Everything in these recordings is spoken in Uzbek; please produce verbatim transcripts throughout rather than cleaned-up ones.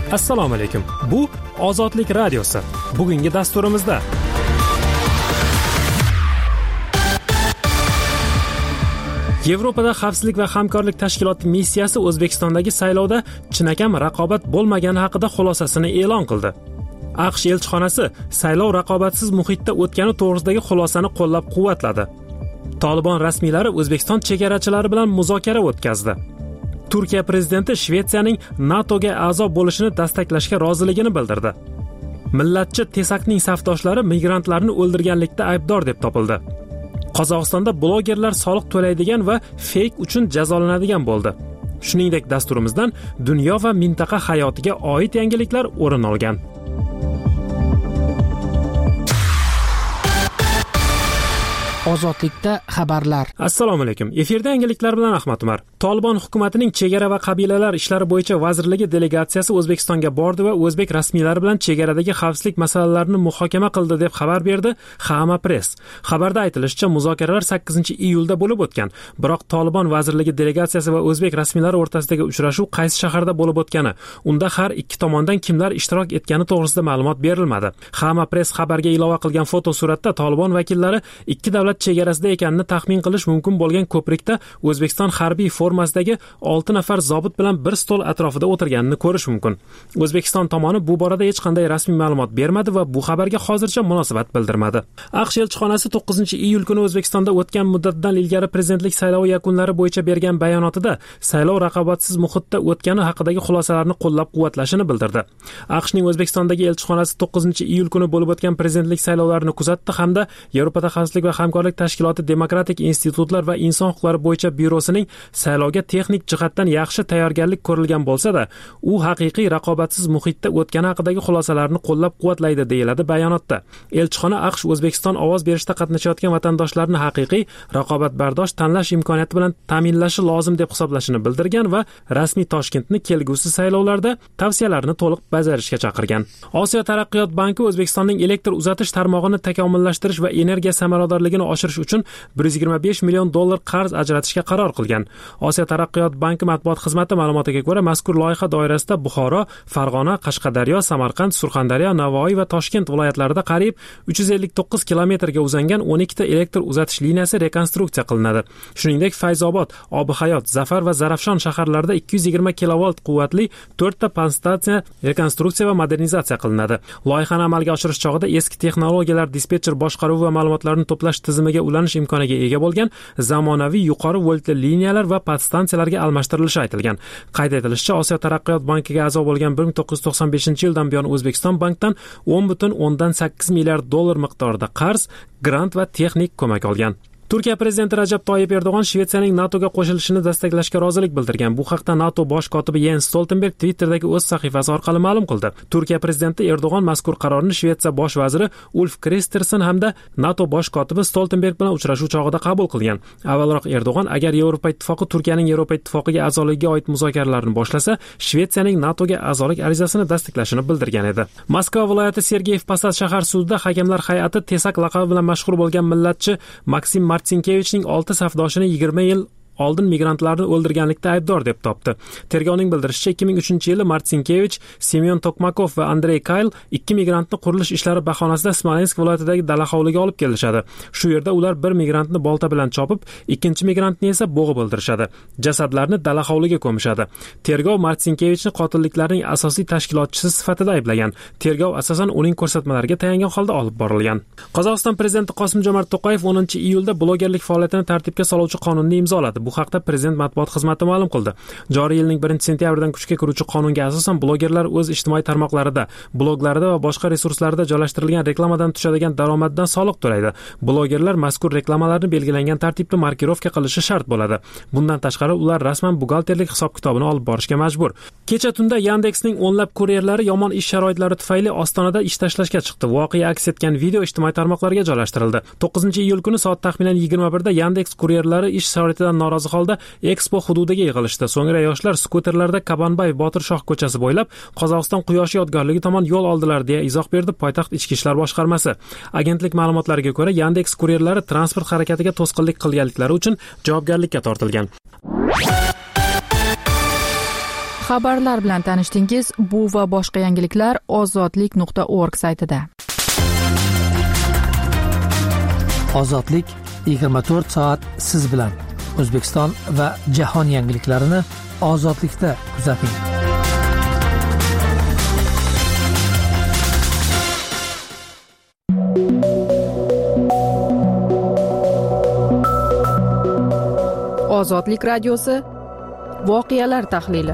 Assalomu alaykum. Bu Ozodlik radiosi. Bugungi dasturimizda Yevropada xavfsizlik va hamkorlik tashkiloti missiyasi O'zbekistondagi saylovda chinakam raqobat bo'lmagani haqida xulosasini e'lon qildi. AQSh elchixonasi saylov raqobatsiz muhitda o'tgani to'g'risidagi xulosani qo'llab-quvvatladi. Tolibon rasmiylari O'zbekiston chegarachilari bilan muzokara o'tkazdi. Turkiya prezidenti Shvetsiyaning NATOga a'zo bo'lishini dastaqlashga roziligini bildirdi. Millatchi Tesakning safdoshlari migrantlarni o'ldirganlikda aybdor deb topildi. Qozog'istonda blogerlar soliq to'laydigan va feyk uchun jazolanadigan bo'ldi. Shuningdek, dasturimizdan dunyo va mintaqa hayotiga oid yangiliklar o'rin olgan. Ozodlikda xabarlar. Assalomu alaykum. Efirda yangiliklar bilan Ahmad Umar. Tolibon hukumatining chegara va qabilalar ishlari bo'yicha vazirligi delegatsiyasi O'zbekistonga bordi va o'zbek rasmiylari bilan chegaradagi xavfsizlik masalalarini muhokama qildi deb xabar berdi Hama Press. Xabarda aytilishicha, muzokaralar sakkizinchi iyulda bo'lib o'tgan. Biroq Tolibon vazirligi delegatsiyasi va o'zbek rasmiylari o'rtasidagi uchrashuv qaysi shaharda bo'lib o'tgani, unda har ikki tomondan kimlar ishtirok etgani to'g'risida ma'lumot berilmadi. Hama Press xabarga ilova qilgan fotosuratda Tolibon vakillari ikki davlat chegarasida ekanini taxmin qilish mumkin bo'lgan ko'prikda O'zbekiston harbiy formasidagi olti nafar zobit bilan bir stol atrofida o'tirganini ko'rish mumkin. O'zbekiston tomoni bu borada hech qanday rasmiy ma'lumot bermadi va bu xabarga hozircha munosabat bildirmadi. AQSh elchixonasi to'qqizinchi iyul kuni O'zbekistonda o'tgan muddatdan ilgari prezidentlik saylovi yakunlari bo'yicha bergan bayonotida saylov raqobatsiz muhitda o'tgani haqidagi xulosalarni qo'llab-quvvatlashini bildirdi. AQShning O'zbekistondagi elchixonasi to'qqizinchi iyul kuni bo'lib o'tgan prezidentlik saylovlarini kuzatdi hamda Yevropada xavfsizlik va hamkorlik tashkiloti demokratik institutlar va inson huquqlari bo'yicha byurosining saylovga texnik jihatdan yaxshi tayyorgarlik ko'rilgan bo'lsa-da, u haqiqiy raqobatsiz muhitda o'tgani haqidagi xulosalarni qo'llab-quvvatlaydi, deyiladi bayonotda. Elchixona AQSh O'zbekiston ovoz berishda qatnashayotgan vatandoshlarni haqiqiy raqobatbardosh tanlash imkoniyati bilan ta'minlashi lozim deb hisoblashini bildirgan va rasmiy Toshkentni kelgusi saylovlarda tavsiyalarni to'liq bajarishga chaqirgan. Osiyo taraqqiyot banki O'zbekistonning elektr uzatish tarmog'ini takomillashtirish va energiya samaradorligini oshirish uchun bir yuz yigirma besh million dollar qarz ajratishga qaror qilgan. Osiyo taraqqiyot banki matbuot xizmati ma'lumotiga ko'ra, mazkur loyiha doirasida Buxoro, Farg'ona, Qashqadaryo, Samarqand, Surxondaryo, Navoiy va Toshkent viloyatlarida qariyb uch yuz ellik to'qqiz kilometrga uzangan o'n ikkita elektr uzatish liniyasi rekonstruksiya qilinadi. Shuningdek, Fayzobod, Obihayot, Zafar va Zarafshon shaharlarida ikki yuz yigirma kilovolt quvvatli to'rtta panstatsiya rekonstruksiya va modernizatsiya qilinadi. Loyihani amalga oshirish chog'ida eski texnologiyalar dispetcher boshqaruvi va ma'lumotlarni to'plash tizimiga ulanish imkoniga ega bo'lgan zamonaviy yuqori voltli liniyalar va podstansiyalarga almashtirilishi aytilgan. Qayd etilishicha, Osiyo taraqqiyot bankiga a'zo bo'lgan bir ming to'qqiz yuz to'qson beshinchi yildan buyon O'zbekiston bankdan o'n butun o'ndan sakkiz milliard dollar miqdorida qarz, grant va texnik ko'mak olgan. Turkiya prezidenti Rajab Toyyib Erdo'g'on Shvetsiyaning NATOga qo'shilishini dastaqlashga rozilik bildirgan. Bu haqda NATO bosh kotibi Jens Stoltenberg Twitter'dagi o'z sahifasi orqali ma'lum qildi. Turkiya prezidenti Erdo'g'on mazkur qarorni Shvetsiya bosh vaziri Ulf Kristersson hamda NATO bosh kotibi Stoltenberg bilan uchrashuv chog'ida qabul qilgan. Avvalroq Erdo'g'on agar Yevropa ittifoqi Turkiyaning Yevropa ittifoqiga a'zoligiga oid muzokaralarni boshlasa, Shvetsiyaning NATOga a'zolik arizasini tasdiqlashini bildirgan edi. Moskva viloyati Sergeyev Posad shahar sudida hakamlar hay'ati Tesak laqabi bilan mashhur bo'lgan millatchi Maksim Martinkevichning olti safdoshini yigirma yil oldin migrantlarni o'ldirganlikda aybdor deb topdi. Tergovning bildirishicha, ikki ming uchinchi yili Martinkevich, Semyon Tokmakov va Andrey Kayl ikki migrantni qurilish ishlari bahonasida Smolensk viloyatidagi dala hovliga olib kelishadi. Shu yerda ular bir migrantni bolta bilan chopib, ikkinchi migrantni esa bo'g'ib o'ldirishadi. Jasadlarni dala hovliga ko'mishadi. Tergov Martinkevichni qotilliklarning asosiy tashkilotchisi sifatida ayblagan. Tergov asosan uning ko'rsatmalariga tayangan holda olib borilgan. Qozog'iston prezidenti Qosim-Jomart To'qayev o'ninchi iyulda blogerlik faoliyatini tartibga soluvchi qonunni imzoladi. Bu haqda prezident matbuot xizmati ma'lum qildi. Joriy yilning birinchi sentyabridan kuchga kiruvchi qonunga asosan blogerlar o'z ijtimoiy tarmoqlarida, bloglarida va boshqa resurslarda joylashtirilgan reklamadan tushadigan daromaddan soliq to'laydi. Blogerlar mazkur reklamalarni belgilangan tartibda markirovka qilishi shart bo'ladi. Bundan tashqari, ular rasman buxgalterlik hisob-kitobini olib borishga majbur. Kecha tunda Yandex'ning o'nlab kuryerlari yomon ish sharoitlari tufayli Ostonada ish tashlashga chiqdi. Voqea aks etgan video ijtimoiy tarmoqlarga joylashtirildi. to'qqizinchi iyul kuni soat taxminan yigirma birda Yandex kuryerlari ish sharoitidan norozi holda Expo hududiga yig'ilishdi. So'ngra yoshlar skuterlarda Kabanbay Botir Shoh ko'chasi bo'ylab Qozog'iston quyoshi yodgorligi tomon yo'l oldilar, deya izoh berdi poytaxt ichki ishlar boshqarmasi. Agentlik ma'lumotlariga ko'ra, Yandex kuryerlari transport harakatiga to'sqinlik qilganliklari uchun javobgarlikka tortilgan. Xabarlar bilan tanishdingiz. Bu va boshqa yangiliklar ozodlik nuqta org saytida. Ozodlik yigirma to'rt soat siz bilan. O'zbekiston va jahon yangiliklarini ozodlikda kuzating. Ozodlik radiosi voqealar tahlili.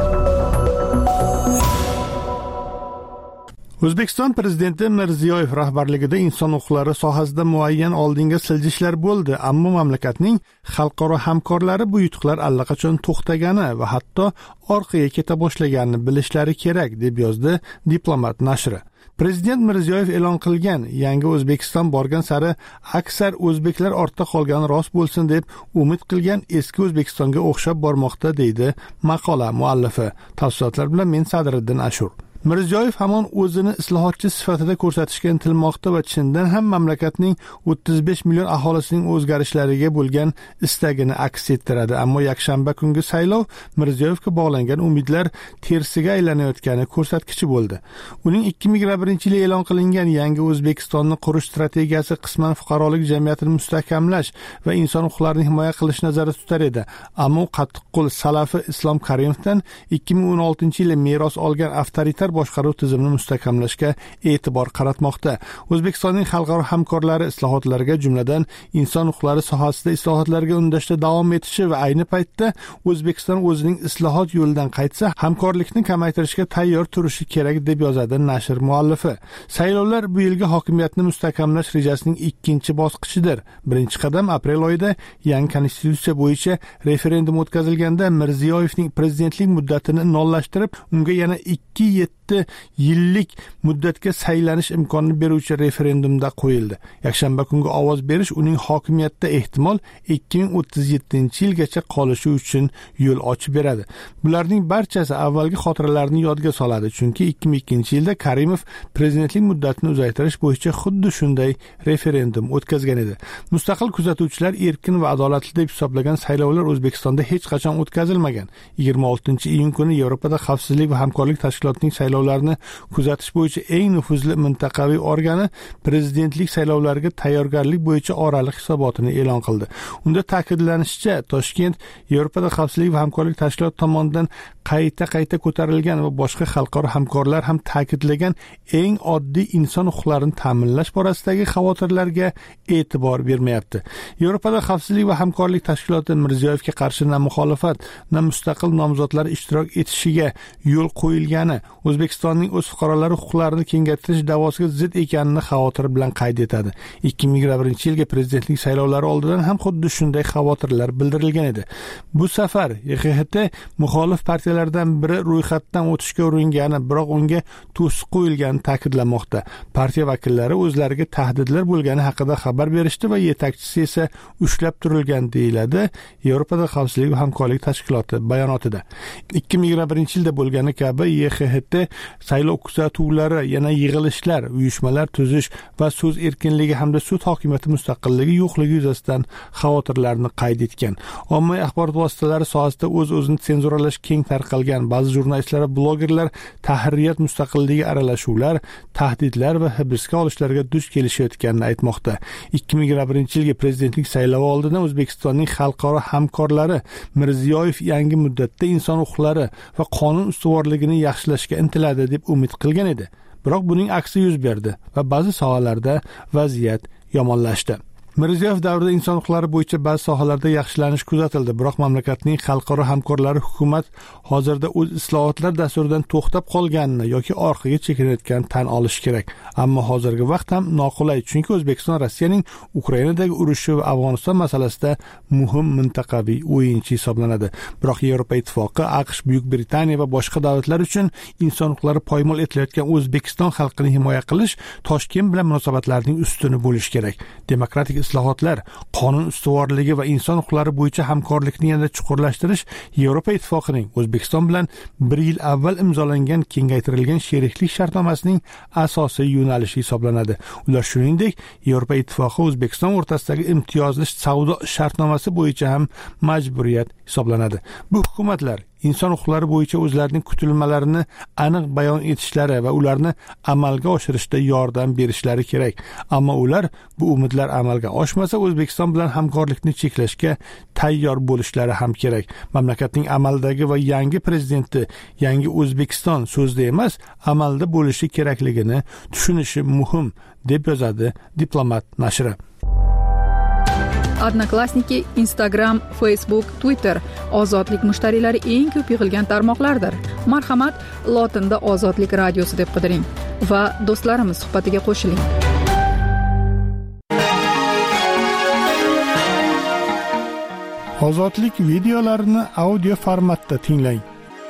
O'zbekiston prezidenti Mirziyoyev rahbarligida inson huquqlari sohasida muayyan oldinga siljishlar bo'ldi, ammo mamlakatning xalqaro hamkorlari bu yutuqlar allaqachon to'xtagani va hatto orqaga keta boshlaganini bilishlari kerak, deb yozdi Diplomat nashri. Prezident Mirziyoyev e'lon qilgan yangi O'zbekiston borgan sari aksar o'zbeklar ortda qolgani rost bo'lsin deb umid qilgan eski O'zbekistonga o'xshab bormoqda, deydi maqola muallifi. Tafsilotlar bilan men Sadriddin Ashur. Mirziyoyev hamon o'zini islohotchi sifatida ko'rsatishga intilmoqda va chindan ham mamlakatning o'ttiz besh million aholisining o'zgarishlariga bo'lgan istagini aks ettiradi. Ammo yakshanba kungi saylov Mirziyoyevga bog'langan umidlar tersiga aylanayotgani ko'rsatkichi bo'ldi. Uning ikki ming yigirma birinchi yil e'lon qilingan yangi O'zbekistonni qurish strategiyasi qisman fuqarolik jamiyatini mustahkamlash va inson huquqlarini himoya qilish nazarda tutar edi. Ammo qattiqqo'l Salafi Islom Karimovdan ikki ming o'n oltinchi yilda meros olgan avtoritar boshqaruv tizimini mustahkamlashga e'tibor qaratmoqda. O'zbekistonning xalqaro hamkorlari islohotlarga, jumladan inson huquqlari sohasida islohotlarga undashda davom etishi va ayni paytda O'zbekiston o'zining islohot yo'lidan qaytsa, hamkorlikni kamaytirishga tayyor turishi kerak, deb yozadi nashr muallifi. Saylovlar bu yilgi hokimiyatni mustahkamlash rejasining ikkinchi bosqichidir. Birinchi qadam aprel oyida yangi konstitutsiya bo'yicha referendum o'tkazilganda Mirziyoyevning prezidentlik muddatini nollashtirib, unga yana ikki yetti yillik muddatga saylanish imkonini beruvchi referendumda qo'yildi. Yakshanba kungi ovoz berish uning hokimiyatda ehtimol ikki ming o'ttiz yettinchi yilgacha qolishi uchun yo'l ochib beradi. Bularning barchasi avvalgi xotiralarni yodga soladi, chunki ikki ming ikkinchi yilda Karimov prezidentlik muddatini uzaytirish bo'yicha xuddi shunday referendum o'tkazgan edi. Mustaqil kuzatuvchilar erkin va adolatli deb hisoblagan saylovlar O'zbekistonda hech qachon o'tkazilmagan. yigirma oltinchi iyun kuni Yevropada xavfsizlik va hamkorlik tashkilotining saylovlarni kuzatish bo'yicha eng nufuzli mintaqaviy organi prezidentlik saylovlariga tayyorgarlik bo'yicha oraliq hisobotini e'lon qildi. Unda ta'kidlanishicha, Toshkent Yevropada xavfsizlik va hamkorlik tashkiloti tomonidan qayta-qayta ko'tarilgan va boshqa xalqaro hamkorlar ham ta'kidlagan eng oddiy inson huquqlarini ta'minlash borasidagi xavotirlarga e'tibor bermayapti. Yevropada xavfsizlik va hamkorlik tashkiloti Mirziyoyevga qarshi na muxolifat, na mustaqil nomzodlar ishtirok etishiga yo'l qo'yilgani O'zbekistonning o'z fuqarolari huquqlarini kengaytirish da'vosiga zid ekanini xavotir bilan qayd etadi. ikki ming yigirma birinchi yilgi prezidentlik saylovlari oldidan ham xuddi shunday xavotirlar bildirilgan edi. Bu safar Y X H T muxolif partiyalardan biri ro'yxatdan o'tishga uringani, biroq unga to'siq qo'yilgani ta'kidlanmoqda. Partiya vakillari o'zlariga tahdidlar bo'lgani haqida xabar berishdi va yetakchisi esa ushlab turilgan, deyiladi Yevropada xavfsizlik va hamkorlik tashkiloti bayonotida. ikki ming yigirma birinchi yilda bo'lgani kabi Y X H T saylov kuzatuvlari, yana yig'ilishlar, uyushmalar tuzish va so'z erkinligi hamda sud hokimiyati mustaqilligi yo'qligi yuzasidan xavotirlarni qayd etgan. Ommaviy axborot vositalari sohasida o'z-o'zini senzuralash keng tarqalgan. Ba'zi jurnalistlar va blogerlar tahririyat mustaqilligi aralashuvlar, tahdidlar va hibsga olishlarga duch kelishayotganini aytmoqda. ikki ming yigirma birinchi yilgi prezidentlik saylovi oldidan O'zbekistonning xalqaro hamkorlari Mirziyoyev yangi muddatda inson huquqlari va qonun ustuvorligini yaxshilashga intiladi deb umid qilgan edi. Biroq buning aksi yuz berdi va ba'zi sohalarda vaziyat yomonlashdi. Mirziyoyev davrida inson huquqlari bo'yicha ba'zi sohalarda yaxshilanish kuzatildi, biroq mamlakatning xalqaro hamkorlari hukumat hozirda o'z islohotlar dasturidan to'xtab qolganini yoki orqaga chekinayotganini tan olish kerak. Ammo hozirgi vaqt ham noqulay, chunki O'zbekiston Rossiyaning Ukrainadagi urushi va Afg'oniston masalasida muhim mintaqaviy o'yinchi hisoblanadi. Biroq Yevropa Ittifoqi, AQSh, Buyuk Britaniya va boshqa davlatlar uchun inson huquqlari poymol etilayotgan O'zbekiston xalqini himoya qilish Toshkent bilan munosabatlarning ustuni bo'lishi kerak. Demokratik islohotlar, qonun ustuvorligi va inson huquqlari bo'yicha hamkorlikni yanada chuqurlashtirish Yevropa Ittifoqining O'zbekiston bilan bir yil avval imzolangan kengaytirilgan sheriklik shartnomasining asosiy yo'nalishi hisoblanadi. Ular shuningdek, Yevropa Ittifoqi O'zbekiston o'rtasidagi imtiyozli savdo shartnomasi bo'yicha ham majburiyat hisoblanadi. Bu hukumatlar inson huquqlari bo'yicha o'zlarining kutilmalarini aniq bayon etishlari va ularni amalga oshirishda yordam berishlari kerak. Ammo ular bu umidlar amalga oshmasa, O'zbekiston bilan hamkorlikni cheklashga tayyor bo'lishlari ham kerak. Mamlakatning amaldagi va yangi prezidenti yangi O'zbekiston so'zda emas, amalda bo'lishi kerakligini tushunishi muhim, deb yozadi Diplomat nashri. Odnoklassniki, Instagram, Facebook, Twitter ozodlik mushtariylari eng ko'p yig'ilgan tarmoqlardir. Marhamat, lotinda Ozodlik radiosi deb qidiring va do'stlarimiz suhbatiga qo'shiling. Ozodlik videolarini audio formatda tinglang.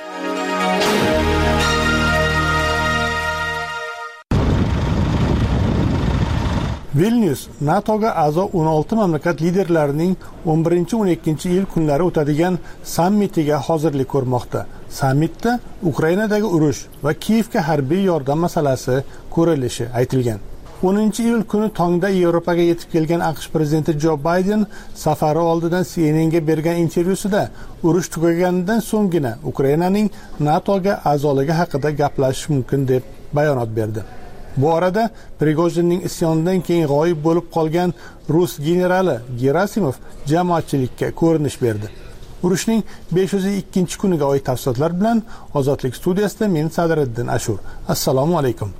Vilnius NATOga a'zo o'n olti mamlakat liderlarining o'n birinchi o'n ikkinchi iyul kunlari o'tadigan sammitiga hozirlik ko'rmoqda. Sammitda Ukrainadagi urush va Kiyevga harbiy yordam masalasi ko'rilishi aytilgan. o'ninchi iyul kuni tongda Yevropaga yetib kelgan AQSh prezidenti Jo Bayden safari oldidan C N N ga bergan intervyusida urush tugaganidan so'nggina Ukrainaning NATOga a'zoligi haqida gaplashish mumkin deb bayonot berdi. Bu orada Prigojinning isyonidan keyin g'oyib bo'lib qolgan rus generali Gerasimov jamoatchilikka ko'rinish berdi. Urushning besh yuz ikkinchi kuniga oid tafsilotlar bilan Ozodlik studiyasida men Sadriddin Ashur. Assalomu alaykum.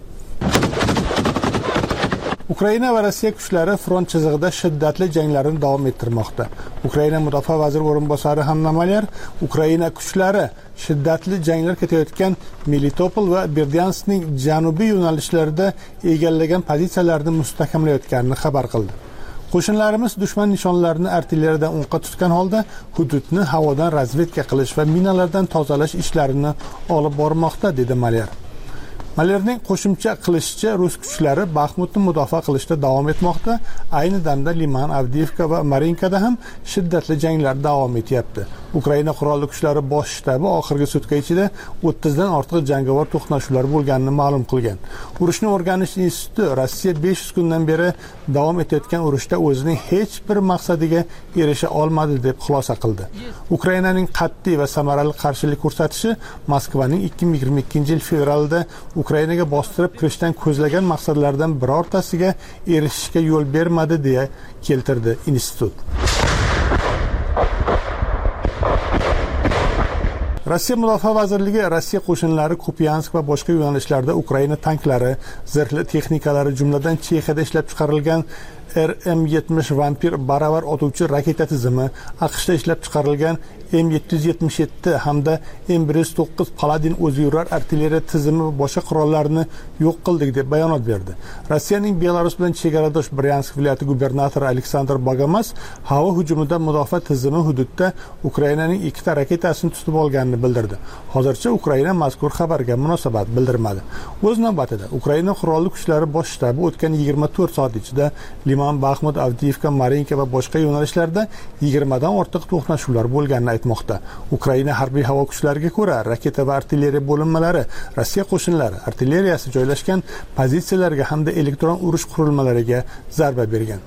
Ukraina va Rossiya kuchlari front chizig'ida shiddatli janglarni davom ettirmoqda. Ukraina mudofaa vaziri o'rinbosari Hanna Malyar Ukraina kuchlari shiddatli janglar ketayotgan Melitopol va Berdyanskning janubiy yo'nalishlarida egallagan pozitsiyalarni mustahkamlayotganini xabar qildi. Qo'shinlarimiz dushman nishonlarini artilleriyadan o'qqa tutgan holda hududni havodan razvedka qilish va minalardan tozalash ishlarini olib bormoqda, dedi Malyar. Malyarning qo'shimcha qilishicha, rus kuchlari Baxmutni mudofaa qilishda davom etmoqda. Ayni damda Liman, Avdiivka va Marinkada ham shiddatli janglar davom etyapti. Ukraina qurolli kuchlari bosh shtabi oxirgi sutka ichida o'ttizdan ortiq jangovar to'qnashuvlar bo'lganini ma'lum qilgan. Urushni o'rganish instituti Rossiya besh yuz kundan beri davom etayotgan urushda o'zining hech bir maqsadiga erisha olmadi deb xulosa qildi. Ukrainaning qat'iy va samarali qarshilik ko'rsatishi Moskvaning ikki ming yigirma ikkinchi yil fevralida Ukrainaga bostirib kirishdan ko'zlagan maqsadlardan birortasiga erishishga yo'l bermadi deya keltirdi institut. Rossiya Mudofaa vazirligi Rossiya qo'shinlari Kupiansk va boshqa yo'nalishlarda Ukraina tanklari, zirhli texnikalari, jumladan Chexiyada ishlab chiqarilgan R M yetmish Vampir baravar otuvchi raketa tizimi, AQShda ishlab chiqarilgan M yetti yuz yetmish yetti hamda M bir yuz to'qqiz Paladin o'ziyurar artilleriya tizimi va boshqa qurollarni yo'q qildik deb bayonot berdi. Rossiyaning Belarus bilan chegaradosh Bryansk viloyati gubernatori Aleksandr Bagamas havo hujumida mudofaa tizimi hududda Ukrainaning ikkita raketasini tutib olganini bildirdi. Hozircha Ukraina mazkur xabarga munosabat bildirmadi. O'z navbatida Ukraina qurolli kuchlari bosh shtabi o'tgan yigirma to'rt soat ichida Liman, Baxmut, Avdiivka, Marinka va boshqa yo'nalishlarda yigirmadan ortiq to'qnashuvlar bo'lganini aytmoqda. Ukraina harbiy havo kuchlariga ko'ra, raketa va artilleriya bo'linmalari Rossiya qo'shinlari artilleriyasi joylashgan pozitsiyalarga hamda elektron urush qurilmalariga zarba bergan.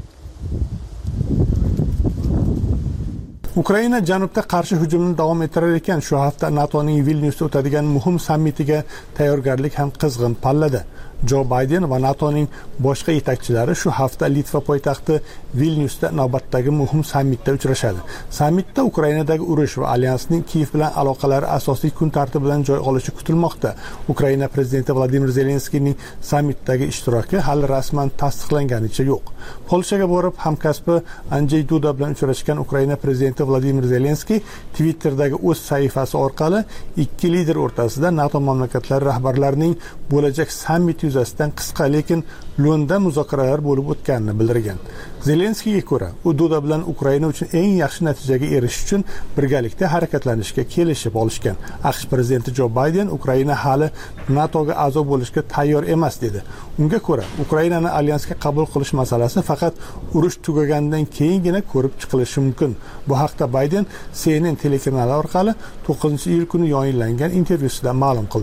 Ukraina janubda qarshi hujumni davom ettirar ekan. Shu hafta NATOning Vilniusda o'tadigan muhim sammitiga tayyorgarlik ham qizg'in pallada. Jo Bayden va NATOning boshqa yetakchilari shu hafta Litva poytaxti Vilniusda navbatdagi muhim sammitda uchrashadi. Sammitda Ukrainadagi urush va alyansning Kiyev bilan aloqalari asosiy kun tartibidan joy olishi kutilmoqda. Ukraina prezidenti Vladimir Zelenskiyning sammitdagi ishtiroki hali rasman tasdiqlanganicha yo'q. Polshaga borib hamkasbi Andrzej Duda bilan uchrashgan Ukraina prezidenti Vladimir Zelenskiy Twitter'dagi o'z sahifasi orqali ikki lider o'rtasida NATO mamlakatlari rahbarlarining bo'lajak sammit yuzasidan qisqa lekin lo'nda muzokaralar bo'lib o'tganini bildirgan. Zelenskiyga ko'ra, u Duda bilan Ukraina uchun eng yaxshi natijaga erishish uchun birgalikda harakatlanishga kelishib olishgan. AQSh prezidenti Jo Bayden Ukraina hali NATOga a'zo bo'lishga tayyor emas dedi. Unga ko'ra, Ukrainani alyansga qabul qilish masalasi faqat urush tugagandan keyingina ko'rib chiqilishi mumkin. Bu haqda Bayden C N N telekanali orqali to'qqizinchi iyul kuni yayinlangan intervyusida ma'lum qildi.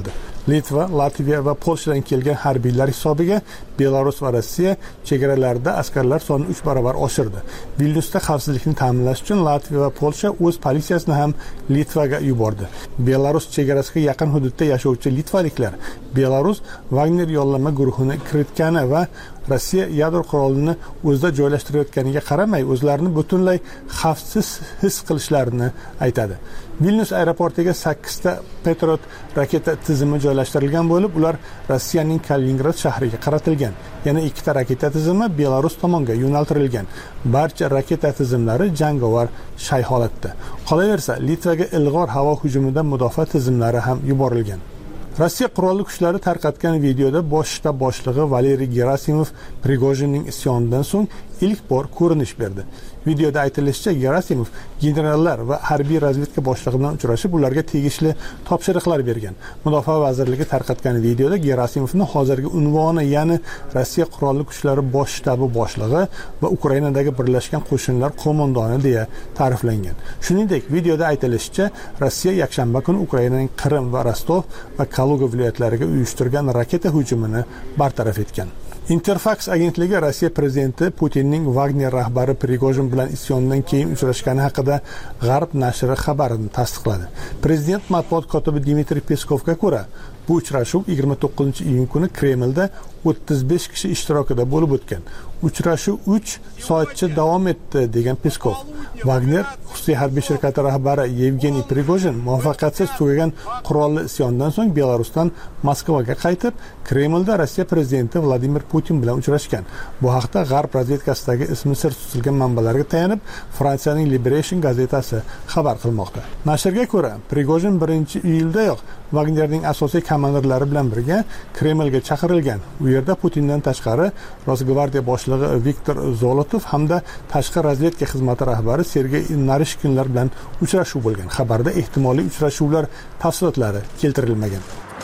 Litva, Latviya va Polshadan kelgan harbiylar hisobiga Belarus va Rossiya chegaralarida askarlar sonini uch barobar oshirdi. Vilnyusda xavfsizlikni ta'minlash uchun Latviya va Polsha o'z politsiyasini ham Litvaga yubordi. Belarus chegarasiga yaqin hududda yashovchi litvaliklar Belarus Wagner yollama guruhini kiritgani va Rossiya yadro qurolini o'zida joylashtirayotganiga qaramay, o'zlarini butunlay xavfsiz his qilishlarini aytadi. Vilnyus aeroportiga sakkizta Patriot raketa tizimi joylashtirilgan bo'lib, ular Rossiyaning Kaliningrad shahriga qaratilgan. Yana ikkita raketa tizimi Belarus tomonga yo'naltirilgan. Barcha raketa tizimlari jangovar shay holatda. Qolaversa, Litvaga ilg'or havo hujumidan mudofaa tizimlari ham yuborilgan. Rossiya qurolli kuchlari tarqatgan videoda bosh shtab boshlig'i Valeriy Gerasimov Prigojinning isyonidan so'ng ilk bor ko'rinish berdi. Videoda aytilishicha, Gerasimov generallar va harbiy razvedka boshlig'i bilan uchrashib, ularga tegishli topshiriqlar bergan. Mudofaa vazirligi tarqatgan videoda Gerasimovning hozirgi unvoni, ya'ni Rossiya qurolli kuchlari bosh shtabi boshlig'i va Ukrainadagi birlashgan qo'shinlar qo'mondoni deya ta'riflangan. Shuningdek, videoda aytilishicha, Rossiya yakshanba kuni Ukrainaning Qrim va Rostov va Kaluga viloyatlariga uyushtirgan raketa hujumini bartaraf etgan. Interfax agentligi Rossiya prezidenti Putinning Wagner rahbari Prigojin bilan isyondan keyin uchrashgani haqida G'arb nashri xabarini tasdiqladi. Prezident matbuot kotibi Dmitriy Peskovga ko'ra, bu uchrashuv yigirma to'qqizinchi iyun kuni Kremlda o'ttiz besh kishi ishtirokida bo'lib o'tgan. Uchrashuv uch soatcha davom etdi degan Peskov. Wagner xususiy harbiy shirkati rahbari Yevgeniy Prigojin muvaffaqiyatsiz tugagan qurolli isyondan so'ng Belarusdan Moskvaga qaytib, Kremlda Rossiya prezidenti Vladimir Putin bilan uchrashgan. Bu haqda G'arb razvedkasidagi ismi sir tutilgan manbalarga tayanib, Fransiyaning Liberation gazetasi xabar qilmoqda. Nashrga ko'ra, Prigojin birinchi iyuldayoq Wagnerning asosiy komandirlari bilan birga Kremlga chaqirilgan. U yerda Putindan tashqari Rosgvardiya boshlig'i Viktor Zolotov hamda tashqi razvedka xizmati rahbari Sergey Narishkinlar bilan uchrashuv bo'lgan. Xabarda ehtimoliy uchrashuvlar tafsilotlari keltirilmagan.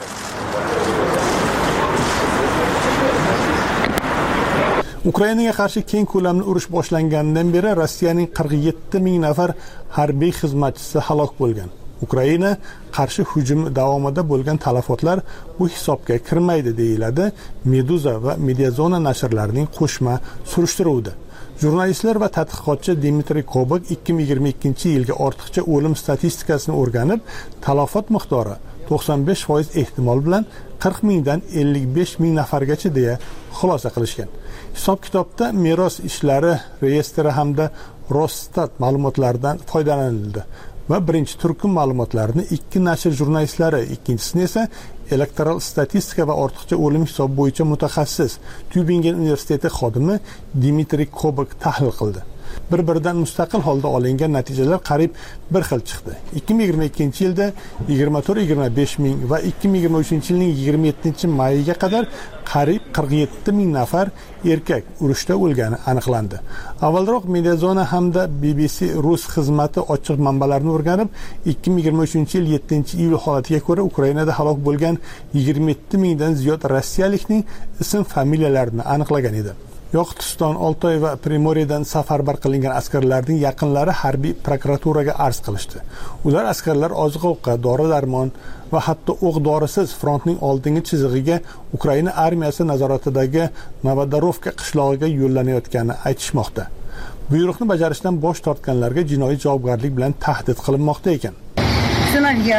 Ukrainaga qarshi keng ko'lamli urush boshlanganidan beri Rossiyaning qirq yetti ming nafar harbiy xizmatchisi halok bo'lgan. Ukraina qarshi hujum davomida bo'lgan talafotlar bu hisobga kirmaydi, deyiladi Meduza va Mediazona nashrlarining qo'shma surishtiruvida. Jurnalistlar va tadqiqotchi Dmitriy Kobak ikki ming yigirma ikkinchi yilga ortiqcha o'lim statistikasini o'rganib, talafot miqdori to'qson besh foiz ehtimol bilan qirq mingdan ellik besh ming nafargacha deya xulosa qilishgan. Hisob-kitobda meros ishlari reyestri hamda Rosstat ma'lumotlaridan foydalanildi va birinchi turkum ma'lumotlarni ikki nashr jurnalistlari, ikkinchisini esa elektoral statistika va ortiqcha o'lim hisobi bo'yicha mutaxassis Tübingen universiteti xodimi Dmitriy Kobak tahlil qildi. Bir-biridan mustaqil holda olingan natijalar qariyb bir xil chiqdi. ikki ming yigirma ikkinchi yilda yigirma to'rt yigirma besh ming va ikki ming yigirma uchinchi yilning yigirma yettinchi mayiga qadar qariyb qirq yetti ming nafar erkak urushda o'lgani aniqlandi. Avvalroq Mediazona hamda B B C rus xizmati ochiq manbalarni o'rganib, ikki ming yigirma uchinchi yil yettinchi iyul holatiga ko'ra Ukrainada halok bo'lgan yigirma yetti mingdan ziyod rossiyalikning ism familiyalarini aniqlagan edi. Yoqutiston, Oltoy va Primoryedan safarbar qilingan askarlarning yaqinlari harbiy prokuraturaga arz qilishdi. Ular askarlar oziq-ovqat, dori-darmon va hatto o'q-dorisiz frontning oldingi chizig'iga Ukraina armiyasi nazoratidagi Novodorovka qishlog'iga yo'llanayotganini aytishmoqda. Buyruqni bajarishdan bosh tortganlarga jinoiy javobgarlik bilan tahdid qilinmoqda ekan. Сыновья,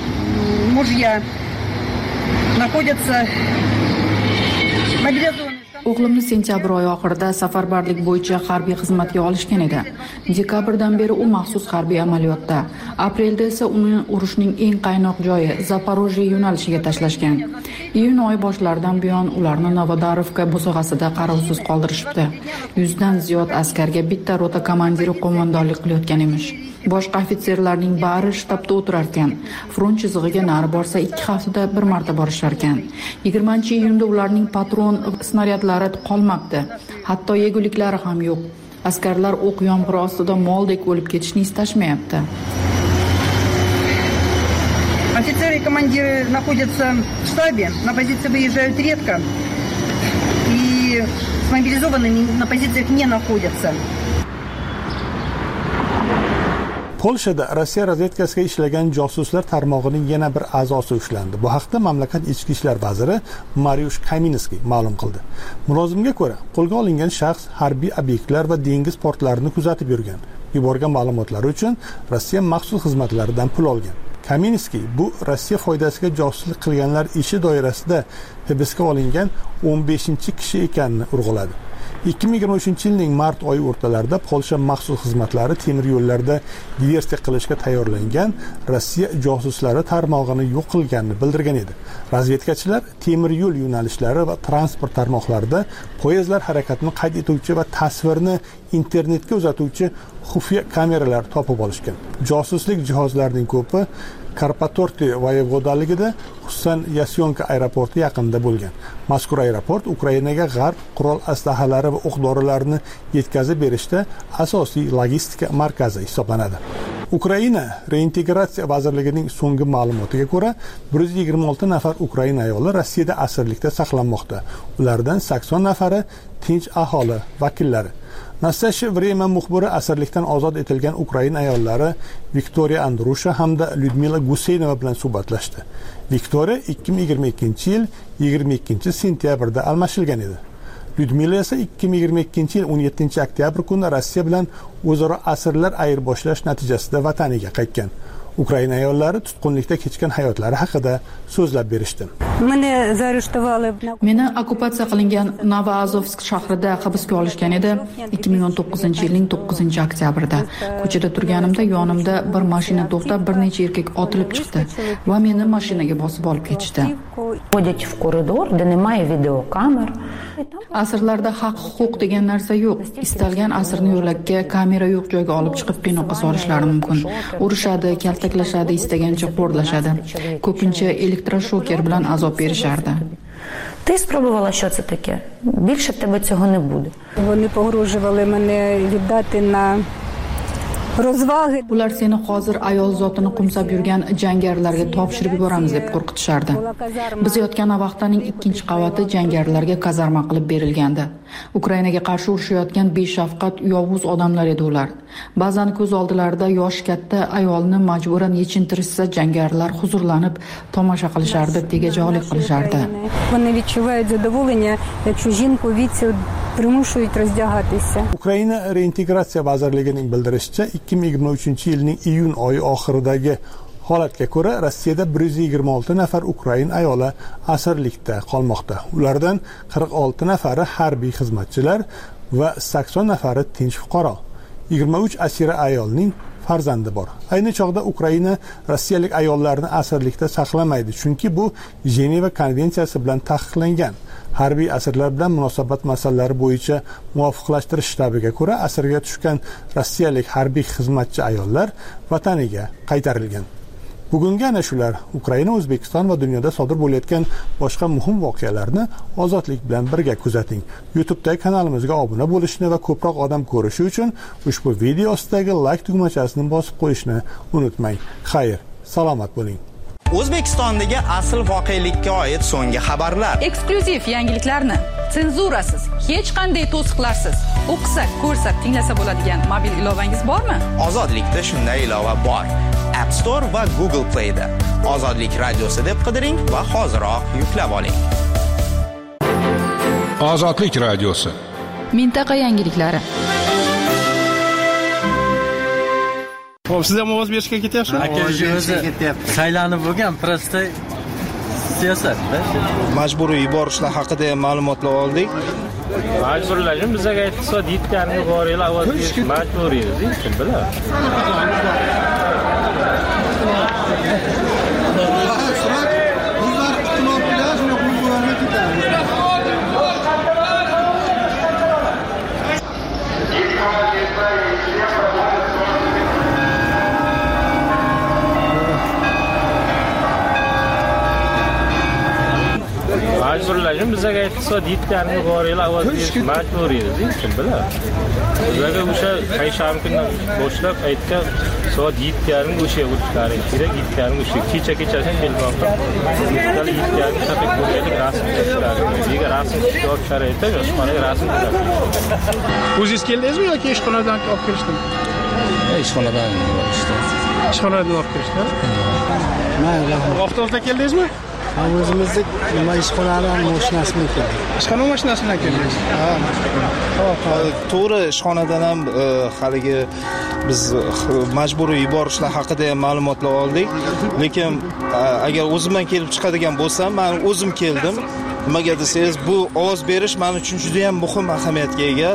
мужья находятся мобилизованные. O'g'limni sentyabr oyi oxirida safarbarlik bo'yicha harbiy xizmatga olishgan edi. Dekabrdan beri u maxsus harbiy amaliyotda. Aprelda esa uni urushning eng qaynoq joyi Zaporojye yo'nalishiga tashlashgan. Iyun oyi boshlaridan buyon ularni Novodorovka bo'sag'asida qarovsiz qoldirishibdi. yuzdan ziyod askarga bitta rota komandiri qo'mondonlik qilayotgan emish. Boshqa ofitserlarning bari shtabda o'tirarkan. Front chizig'iga nari borsa ikki haftada bir marta borishar ekan. yigirmanchi iyunda ularning patron snaryadlari qolmabdi. Hatto yeguliklari ham yo'q. Askarlar o'q yomg'iri ostida moldek o'lib ketishni istashmayapti. Офицеры и командиры находятся в штабе, на позиции выезжают редко. И с мобилизованными на позициях не находятся. Polshada Rossiya razvedkasiga ishlagan josuslar tarmog'ining yana bir a'zosi ushlandi. Bu haqda mamlakat ichki ishlar vaziri Mariusz Kaminskiy ma'lum qildi. Mulozimga ko'ra, qo'lga olingan shaxs harbiy obyektlar va dengiz portlarini kuzatib yurgan. Yuborgan ma'lumotlari uchun Rossiya maxsus xizmatlaridan pul olgan. Kaminskiy bu Rossiya foydasiga josuslik qilganlar ishi doirasida hibsga olingan o'n beshinchi kishi ekanini urg'uladi. ikki ming yigirma uchinchi yilning mart oyi o'rtalarida Polsha maxsus xizmatlari temir yo'llarda diversiya qilishga tayyorlangan Rossiya josuslari tarmog'ini yo'q qilganini bildirgan edi. Razvedkachilar temir yo'l yo'nalishlari va transport tarmoqlarida poyezdlar harakatini qayd etuvchi va tasvirni internetga uzatuvchi xufiya kameralar topib olishgan. Josuslik jihozlarining ko'pi Karpatorti voyevodaligida Husan Yasyonka aeroporti yaqinida bo'lgan. Mazkur aeroport Ukrainaga g'arb qurol aslahalari va o'q-dorilarni yetkazib berishda asosiy logistika markazi hisoblanadi. Ukraina reintegratsiya vazirligining so'nggi ma'lumotiga ko'ra, bir yuz yigirma olti nafar Ukraina ayoli Rossiyada asirlikda saqlanmoqda. Ulardan sakson nafari tinch aholi vakillari. Nastashi Vremya muxbiri asirlikdan ozod etilgan Ukraina ayollari Viktoriya Andrusha hamda Lyudmila Guseynova bilan suhbatlashdi. Viktoriya ikki ming yigirma ikkinchi yil yigirma ikkinchi sentyabrda almashilgan edi. Lyudmila esa ikki ming yigirma ikkinchi yil o'n yettinchi oktyabr kuni Rossiya bilan o'zaro asirlar ayirboshlash natijasida vataniga qaytgan. Ukraina ayollari tutqunlikda kechgan hayotlari haqida so'zlab berishdi. Meni okkupatsiya qilingan Novoazovsk shahrida hibsga olishgan edi. ikki ming o'n to'qqizinchi yilning to'qqizinchi oktyabrida ko'chada turganimda yonimda bir mashina to'xtab, bir necha erkak otilib chiqdi va meni mashinaga bosib olib ketishdi. Asrlarda haq-huquq degan narsa yo'q. Istalgan asrni yo'lakka, kamera yo'q joyga olib chiqib pinoqqa solishlari mumkin. Urishadi, kaltaklashadi, istagancha qo'rlashadi. Ko'pincha elektroshoker bilan azob berishardi. Ти спробувала, що це таке? Більше в тебе цього не буде. Вони погрожували мене віддати на ro'zvag'i. Ular seni hozir ayol zotini qumsab yurgan jangarilarga topshirib yuboramiz deb qo'rqitishardi. Biz yotgan vaqtning ikkinchi qavati jangarilarga kazarma qilib berilgandi. Ukrainaga qarshi urushayotgan beshafqat yovuz odamlar edi ular. Ba'zan ko'z oldilarida yosh katta ayolni majburan yechintirishsa, jangarilar huzurlanib tomosha qilishardi, tegajoqlik qilishardi. Вони відчувають задоволення, якщо жінку віці примушують роздягатися. Ukraina reintegratsiya vazirligining bildirishicha, ikki ming yigirma uchinchi yilning iyun oyi oxiridagi holatga ko'ra Rossiyada bir yuz yigirma olti nafar Ukrain ayoli asirlikda qolmoqda. Ulardan qirq olti nafari harbiy xizmatchilar va sakson nafari tinch fuqaro. yigirma uch asira ayolning farzandi bor. Ayni chog'da Ukraina rossiyalik ayollarni asirlikda saqlamaydi, chunki bu Jeneva konvensiyasi bilan taqiqlangan. Harbiy asirlar bilan munosabat masalalari bo'yicha muvofiqlashtirish shtabiga ko'ra, asirga tushgan rossiyalik harbiy xizmatchi ayollar vataniga qaytarilgan. Bugungi ana shular Ukraina, O'zbekiston va dunyoda sodir bo'layotgan boshqa muhim voqealarni ozodlik bilan birga kuzating. YouTube'dagi kanalimizga obuna bo'lishni va ko'proq odam ko'rishi uchun ushbu video ostidagi like tugmachasini bosib qo'yishni unutmang. Xayr, salomat bo'ling. O'zbekistondagi asl voqelikka oid so'nggi xabarlar. Eksklyuziv yangiliklarni senzurasiz, hech qanday to'siqlarsiz o'qisa, ko'rsa, tinglasa bo'ladigan mobil ilovangiz bormi? Ozodlikda shunday ilova bor. App Store va Google Play da Ozodlik radiosi deb qidiring va hoziroq yuklab oling. Ozodlik radiosi. Mintaqa yangiliklari. Xo'p, siz ham ovoz berishga ketyapsizmi? Aka, saylanib bo'lgan prosta siyosatda majburiy yuborishlar haqida ham ma'lumotlar oldik. Majburlashim bizga iqtisodiy yetganini boringlar, ovoz berish majburiy, kim biladi. Majburlashim bizga iqtisodiy yetganini boringlar, ovoz berish majburiy, kim biladi. Bizga o'sha payshanba kundan boshlab aytgan soat yetganing o'sha o'tishlaring kerak, yetganing o'sha kecha-kechasi kelmoqda. Yetgani yetganing taqib bo'lganlik rasm chiqishlari. Nega rasm chiqib sharoitda yoshxonaga rasm chiqadi. O'zingiz keldingizmi yoki ishxonadan olib kelishdimi? Ishxonadan borishdi. Ishxonadan olib kirishdi. Mayli. Avtobusda keldingizmi? Ha, o'zimizda nima ishxonadan mashinasi bilan keldik. Ishxona mashinasi bilan keldingiz. Ha. To'g'ri, ishxonadan ham haligi biz majburiy yuborishlar haqida ham ma'lumotlar oldik. Lekin agar o'zimdan kelib chiqadigan bo'lsam, men o'zim keldim. Nimaga desangiz, bu ovoz berish men uchun juda ham muhim ahamiyatga ega.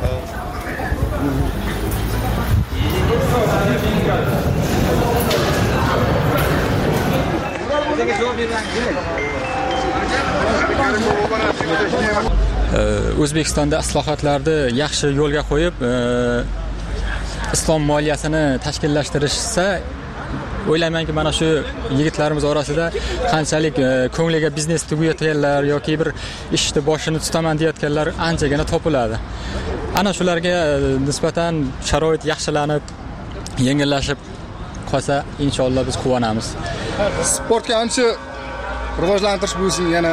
O'zbekistonda islohotlarni yaxshi yo'lga qo'yib, islom moliyasini tashkillashtirishsa, o'ylaymanki, mana shu yigitlarimiz orasida qanchalik ko'ngliga biznes tugayotganlar yoki bir ishni boshini tutaman deyotganlar anchagina topiladi. Ana shularga nisbatan sharoit yaxshilanib, yengillashib qolsa, inshaalloh biz quvonamiz. Sportga ancha rivojlantirish bo'lsin, yana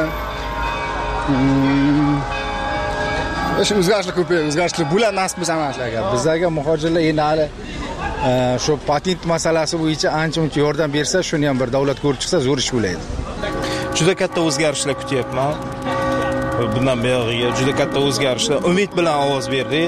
O'sha o'zgarishlar ko'payadi, o'zgarishlar bo'ladi nasib bo'lsa hammalarga. Bizlarga muhojirlar endi hali shu patent masalasi bo'yicha ancha-muncha yordam bersa, shuni ham bir davlat ko'rib chiqsa, zo'r ish bo'laydi. Juda katta o'zgarishlar kutyapman. Bundan beriga juda katta o'zgarishlar, umid bilan ovoz berdik.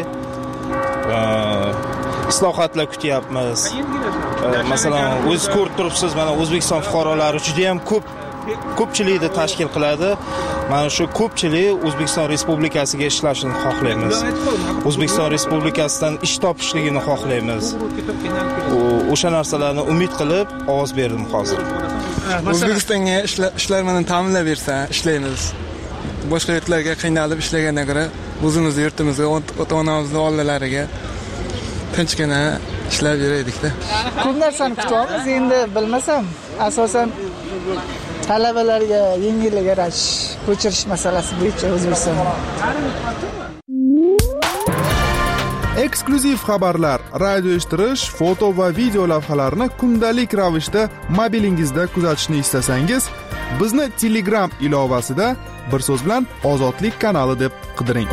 Islohotlar kutyapmiz. Masalan, o'z ko'rib turibsiz, mana O'zbekiston fuqarolari juda ham ko'p ko'pchilikni tashkil qiladi. Mana shu ko'pchilik O'zbekiston Respublikasiga ishlashini xohlaymiz. O'zbekiston Respublikasidan ish topishligini xohlaymiz. O'sha narsalarni umid qilib ovoz berdim hozir. O'zbekistonga ishlarni ta'minlab bersa, ishlaymiz. Boshqa yurtlarga qiynalib ishlagandan ko'ra, o'zimizning yurtimizga, ota-onamizning oilalariga tinchgina ishlab beraylik-da. Ko'p narsani kutamiz, endi bilmasam, asosan talabalarga yengillik yaratish, ko'chirish masalasi bo'yicha O'zbekistonda. Eksklyuziv xabarlar, radio eshittirish, foto va video lavhalarni kundalik ravishda mobilingizda kuzatishni istasangiz, bizni Telegram ilovasida bir so'z bilan Ozodlik kanali deb qidiring.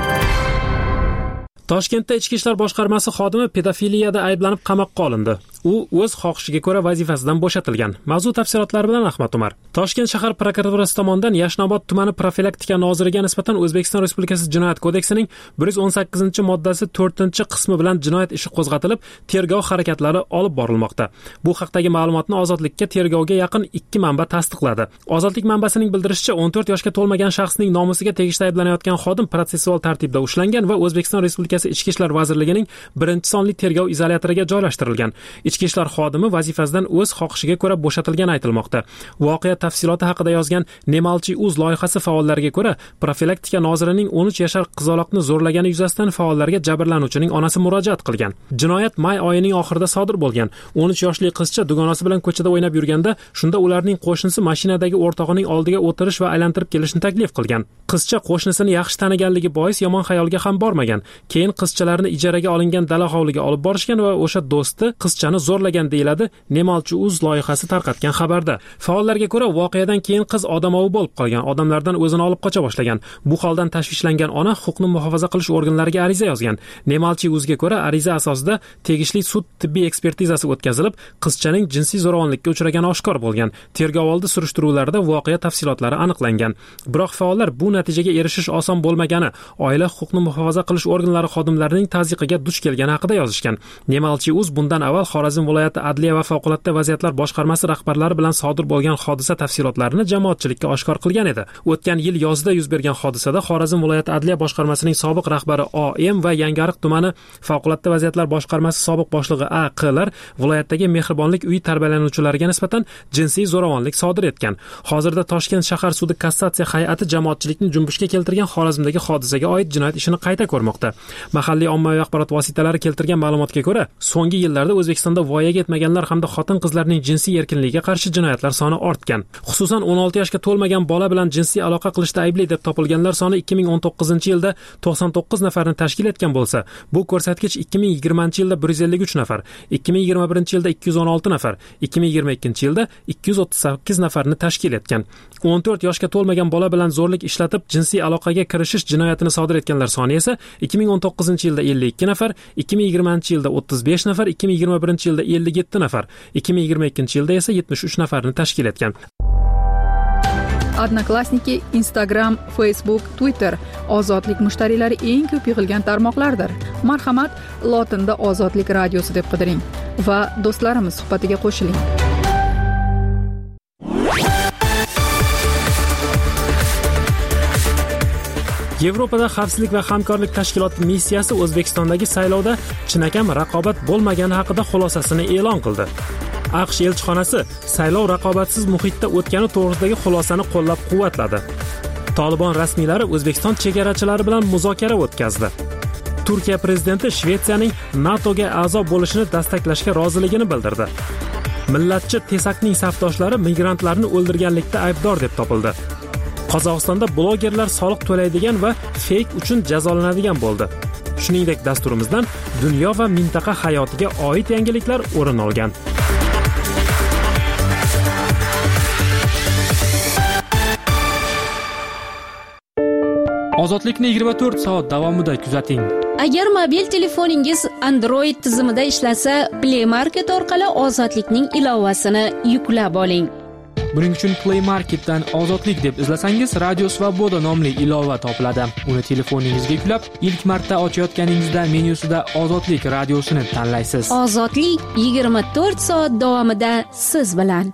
Toshkentda Ichki ishlar boshqarmasi xodimi pedofiliyada ayblanib qamoqqa olindi. U o'z xohishiga ko'ra vazifasidan bo'shatilgan. Mavzu tafsilotlari bilan Ahmad Umar. Toshkent shahar prokuraturasi tomonidan Yashnobod tumani profilaktika noziriga nisbatan O'zbekiston Respublikasi Jinoyat kodeksining bir yuz o'n sakkizinchi moddasi to'rtinchi qismi bilan jinoyat ishi qo'zg'atilib, tergov harakatlari olib borilmoqda. Bu haqdagi ma'lumotni Ozodlikka tergovga yaqin ikki manba tasdiqladi. Ozodlik manbasining bildirishicha, o'n to'rt yoshga to'lmagan shaxsning nomusiga tegishli ayblanayotgan xodim protsessual tartibda ushlangan va O'zbekiston Respublikasi Ichki ishlar vazirligining birinchi sonli tergov izolyatoriga joylashtirilgan. Ichki ishlar xodimi vazifasidan o'z xohishiga ko'ra bo'shatilgani aytilmoqda. Voqea tafsiloti haqida yozgan Nemalchi.uz loyihasi faollariga ko'ra, profilaktika nozirining o'n uch yashar qizaloqni zo'rlagani yuzasidan faollarga jabrlanuvchining onasi murojaat qilgan. Jinoyat may oyining oxirida sodir bo'lgan. o'n uch yoshli qizcha dugonasi bilan ko'chada o'ynab yurganda, shunda ularning qo'shnisi mashinadagi o'rtog'ining oldiga o'tirish va aylantirib kelishni taklif qilgan. Qizcha qo'shnisini yaxshi taniganligi bois yomon xayolga ham bormagan. Keyin qizchalarni ijaraga olingan dala hovliga olib borishgan va o'sha do'sti qizchani zo'rlagan deyiladi Nemalchi.uz loyihasi tarqatgan xabarda. Faollarga ko'ra, voqeadan keyin qiz odamovi bo'lib qolgan, odamlardan o'zini olib qocha boshlagan. Bu holdan tashvishlangan ona huquqni muhofaza qilish organlariga ariza yozgan. Nemalchi.uzga ko'ra, ariza asosida tegishli sud tibbiy ekspertizasi o'tkazilib, qizchaning jinsiy zo'ravonlikka uchragani oshkor bo'lgan. Tergovoldi surishtiruvlarida voqea tafsilotlari aniqlangan. Biroq faollar bu natijaga erishish oson bo'lmagani, oila huquqni muhofaza qilish organlari xodimlarining tazyiqiga duch kelgani haqida yozishgan. Nemalchi.uz bundan avval Xorazm viloyati Adliya va favqulodda vaziyatlar boshqarmasi rahbarlari bilan sodir bo'lgan hodisa tafsilotlarini jamoatchilikka oshkor qilgan edi. O'tgan yil yozida yuz bergan hodisada Xorazm viloyati Adliya boshqarmasining sobiq rahbari O M va Yangiariq tumani favqulodda vaziyatlar boshqarmasi sobiq boshlig'i A Q lar viloyatdagi mehribonlik uyi tarbiyalanuvchilariga nisbatan jinsiy zo'ravonlik sodir etgan. Hozirda Toshkent shahar sudi kassatsiya hay'ati jamoatchilikni junbushga keltirgan Xorazmdagi hodisaga oid jinoyat ishini qayta ko'rmoqda. Mahalliy ommaviy axborot vositalari keltirgan ma'lumotga ko'ra, so'nggi yillarda O'zbekistonda voyaga yetmaganlar hamda xotin-qizlarning jinsiy erkinligiga qarshi jinoyatlar soni ortgan. Xususan o'n olti yoshga to'lmagan bola bilan jinsiy aloqa qilishda aybli deb topilganlar soni ikki ming o'n to'qqizinchi yilda to'qson to'qqiz nafarni tashkil etgan bo'lsa, bu ko'rsatkich ikki ming yigirmanchi yilda bir yuz ellik uch nafar, ikki ming yigirma birinchi yilda ikki yuz o'n olti nafar, ikki ming yigirma ikkinchi yilda ikki yuz o'ttiz sakkiz nafarni tashkil etgan. o'n to'rt yoshga to'lmagan bola bilan zo'rlik ishlatib jinsiy aloqaga kirishish jinoyatini sodir etganlar soni esa ikki ming o'n to'qqizinchi yilda ellik ikki nafar, ikki ming yigirmanchi yilda o'ttiz besh nafar, ikki ming yigirma birinchi yilda ellik yetti nafar, ikki ming yigirma ikkinchi yilda esa yetmish uch nafarni tashkil etgan. Odnoklassniki, Instagram, Facebook, Twitter ozodlik mushtariylari eng ko'p yig'ilgan tarmoqlardir. Marhamat, lotinda Ozodlik radiosi deb qidiring va do'stlarimiz suhbatiga qo'shiling. Yevropada xavfsizlik va hamkorlik tashkiloti missiyasi O'zbekistondagi saylovda chinakam raqobat bo'lmagani haqida xulosasini e'lon qildi. AQSh elchixonasi saylov raqobatsiz muhitda o'tgani to'g'risidagi xulosani qo'llab-quvvatladi. Tolibon rasmiylari O'zbekiston chegarachilari bilan muzokara o'tkazdi. Turkiya prezidenti Shvetsiyaning NATOga a'zo bo'lishini dastaklashga roziligini bildirdi. Millatchi Tesakning safdoshlari migrantlarni o'ldirganlikda aybdor deb topildi. Qozog'istonda blogerlar soliq to'laydigan va fake uchun jazolanadigan bo'ldi. Shuningdek, dasturimizdan dunyo va mintaqa hayotiga oid yangiliklar o'rin olgan. Ozodlikni yigirma to'rt soat davomida kuzating. Agar mobil telefoningiz Android tizimida ishlasa, Play Market orqali Ozodlikning ilovasini yuklab oling. Buning uchun Play Marketdan Ozodlik deb izlasangiz, Radio Svoboda nomli ilova topiladi. Uni telefoningizga yuklab, ilk marta ochayotganingizda menyusida Ozodlik radiosini tanlaysiz. Ozodlik yigirma to'rt soat davomida siz bilan.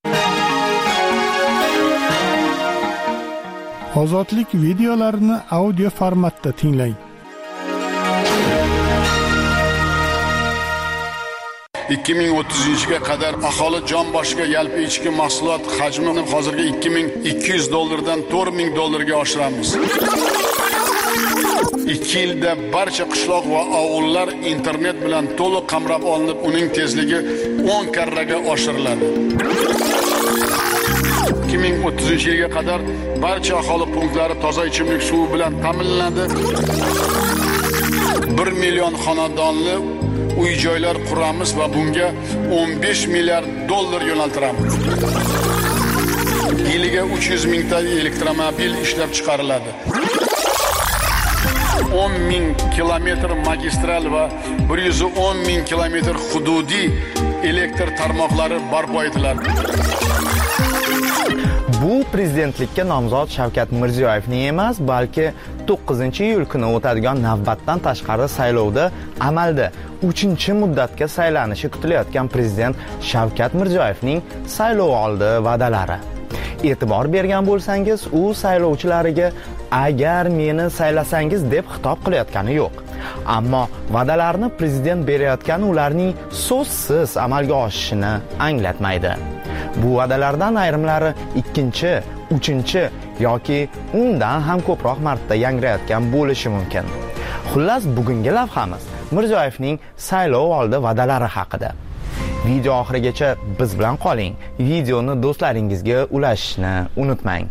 Ozodlik videolarini audio formatda tinglang. ikki ming o'ttizinchiga qadar aholi jon boshiga yalpi ichki mahsulot hajmini hozirgi ikki ming ikki yuz dollardan to'rt ming dollarga oshiramiz. ikki yilda barcha qishloq va ovullar internet bilan to'liq qamrab olinib, uning tezligi o'n karraga oshiriladi. ikki ming o'ttizinchi yilga qadar barcha aholi punktlari toza ichimlik suvi bilan ta'minlanadi. bir million xonadonli uy-joylar quramiz va bunga o'n besh milliard dollar yo'naltiramiz. Yiliga uch yuz mingta elektromobil ishlab chiqariladi. o'n ming kilometr magistral va bir yuz o'n ming kilometr hududiy elektr tarmoqlari barpo etiladi. Bu prezidentlikka nomzod Shavkat Mirziyoyevning emas, balki to'qqizinchi iyul kuni o'tadigan navbatdan tashqari saylovda amalda uchinchi muddatga saylanishi kutilayotgan prezident Shavkat Mirziyoyevning saylov oldi va'dalari. E'tibor bergan bo'lsangiz, u saylovchilariga agar meni saylasangiz deb xitob qilayotgani yo'q. Ammo va'dalarni prezident berayotgani ularning so'zsiz amalga oshishini anglatmaydi. Bu va'dalardan ayrimlari ikkinchi, uchinchi yoki undan ham ko'proq marta yangrayotgan bo'lishi mumkin. Xullas, bugungi lavhamiz Mirziyoyevning saylov oldi va'dalari haqida. Video oxirigacha biz bilan qoling. Videoni do'stlaringizga ulashishni unutmang.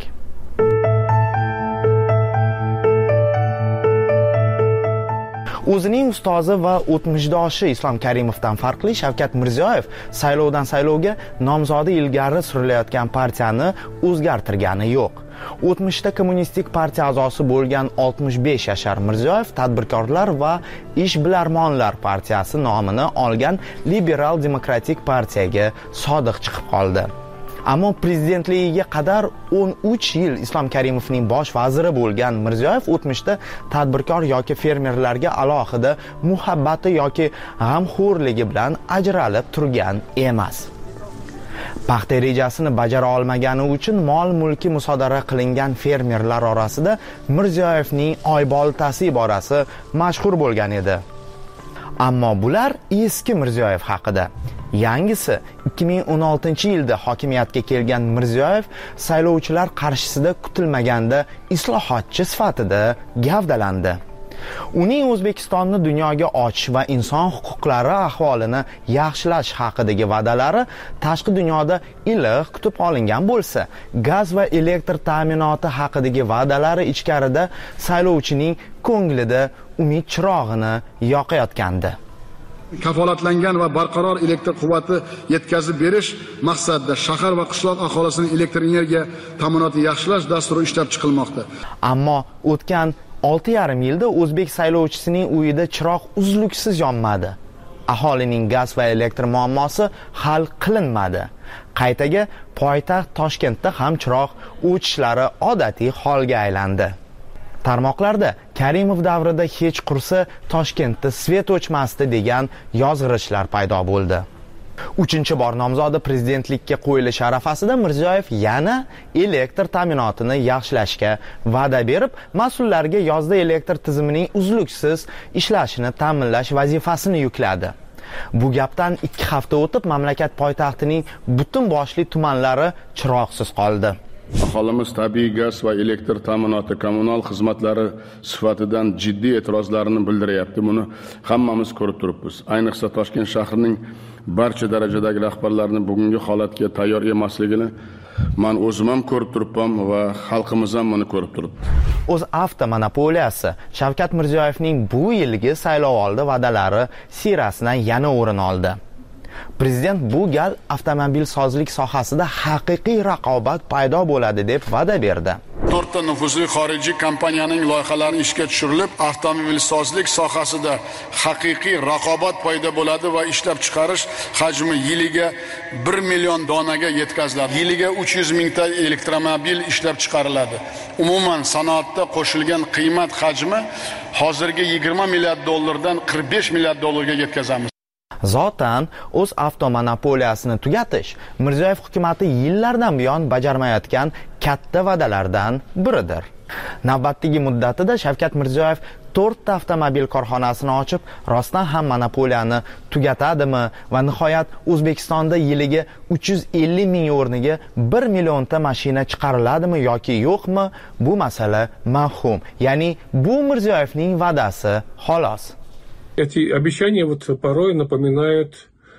O'zining ustozi va o'tmishdoshi Islom Karimovdan farqli Shavkat Mirziyoyev saylovdan saylovga nomzodi ilgari surilayotgan partiyani o'zgartirgani yo'q. O'tmishda kommunistik partiya a'zosi bo'lgan oltmish besh yashar Mirziyoyev Tadbirkorlar va Ishbilarmonlar partiyasi nomini olgan Liberal Demokratik partiyaga sodiq chiqib qoldi. Ammo prezidentligiga qadar o'n uch yil Islom Karimovning bosh vaziri bo'lgan Mirziyoyev o'tmishda tadbirkor yoki fermerlarga alohida muhabbati yoki g'amxo'rligi bilan ajralib turgan emas. Paxta rejasini bajara olmagani uchun mol-mulki musodara qilingan fermerlar orasida Mirziyoyevning oyboltasi iborasi mashhur bo'lgan edi. Ammo bular eski Mirziyoyev haqida. Yangisi ikki ming o'n oltinchi yilda hokimiyatga kelgan Mirziyoyev saylovchilar qarshisida kutilmaganda islohotchi sifatida gavdalandi. Uning O'zbekistonni dunyoga ochish va inson huquqlari ahvolini yaxshilash haqidagi va'dalari tashqi dunyoda iliq kutib olingan bo'lsa, gaz va elektr ta'minoti haqidagi va'dalari ichkarida saylovchining ko'nglida umid chirog'ini yoqayotgandi. Kafolatlangan va barqaror elektr quvvati yetkazib berish maqsadida shahar va qishloq aholisining elektr energiya ta'minotini yaxshilash dasturi ishlab chiqilmoqda. Ammo o'tgan olti yarim yilda o'zbek saylovchisining uyida chiroq uzluksiz yonmadi. Aholining gaz va elektr muammosi hal qilinmadi. Qaytaga poytaxt Toshkentda ham chiroq o'chishlari odatiy holga aylandi. Tarmoqlarda Karimov davrida hech qursa Toshkentda svet o'chmasdi degan yozg'irishlar paydo bo'ldi. Uchinchi bor nomzodi prezidentlikka qo'yilishi arafasida Mirziyoyev yana elektr ta'minotini yaxshilashga va'da berib, mas'ullarga yozda elektr tizimining uzluksiz ishlashini ta'minlash vazifasini yukladi. Bu gapdan ikki hafta o'tib mamlakat poytaxtining butun boshli tumanlari chiroqsiz qoldi. Aholimiz tabiiy gaz va elektr ta'minoti kommunal xizmatlari sifatidan jiddiy e'tirozlarini bildiryapti. Buni hammamiz ko'rib turibmiz. Ayniqsa Toshkent shahrining barcha darajadagi rahbarlarining bugungi holatga tayyor emasligini men o'zim ham ko'rib turibman va xalqimiz ham buni ko'rib turibdi. O'zAvto monopoliyasi Shavkat Mirziyoyevning bu yilgi saylovoldi va'dalari sirasidan yana o'rin oldi. Prezident bu gal avtomobilsozlik sohasida haqiqiy raqobat paydo bo'ladi deb va'da berdi. to'rtta nufuzli xorijiy kompaniyaning loyihalari ishga tushirilib, avtomobilsozlik sohasida haqiqiy raqobat paydo bo'ladi va ishlab chiqarish hajmi yiliga bir million donaga yetkaziladi. Yiliga uch yuz mingta elektromobil ishlab chiqariladi. Umuman sanoatda qo'shilgan qiymat hajmi hozirgi yigirma milliard dollardan qirq besh milliard dollarga yetkazamiz. Zotan O'zAvto monopoliyasini tugatish Mirziyoyev hukumatı yillardan buyon bajarmayotgan katta va'dalardan biridir. Navbatdagi muddatida Shavkat Mirziyoyev to'rtta avtomobil korxonasini ochib, rostdan ham monopoliyani tugatadimi va nihoyat O'zbekistonda yiliga uch yuz ellik ming o'rniga bir millionta mashina chiqariladimi yoki yo'qmi, bu masala mavhum. Ya'ni bu Mirziyoyevning va'dasi xolos. Эти обещания вот порой напоминают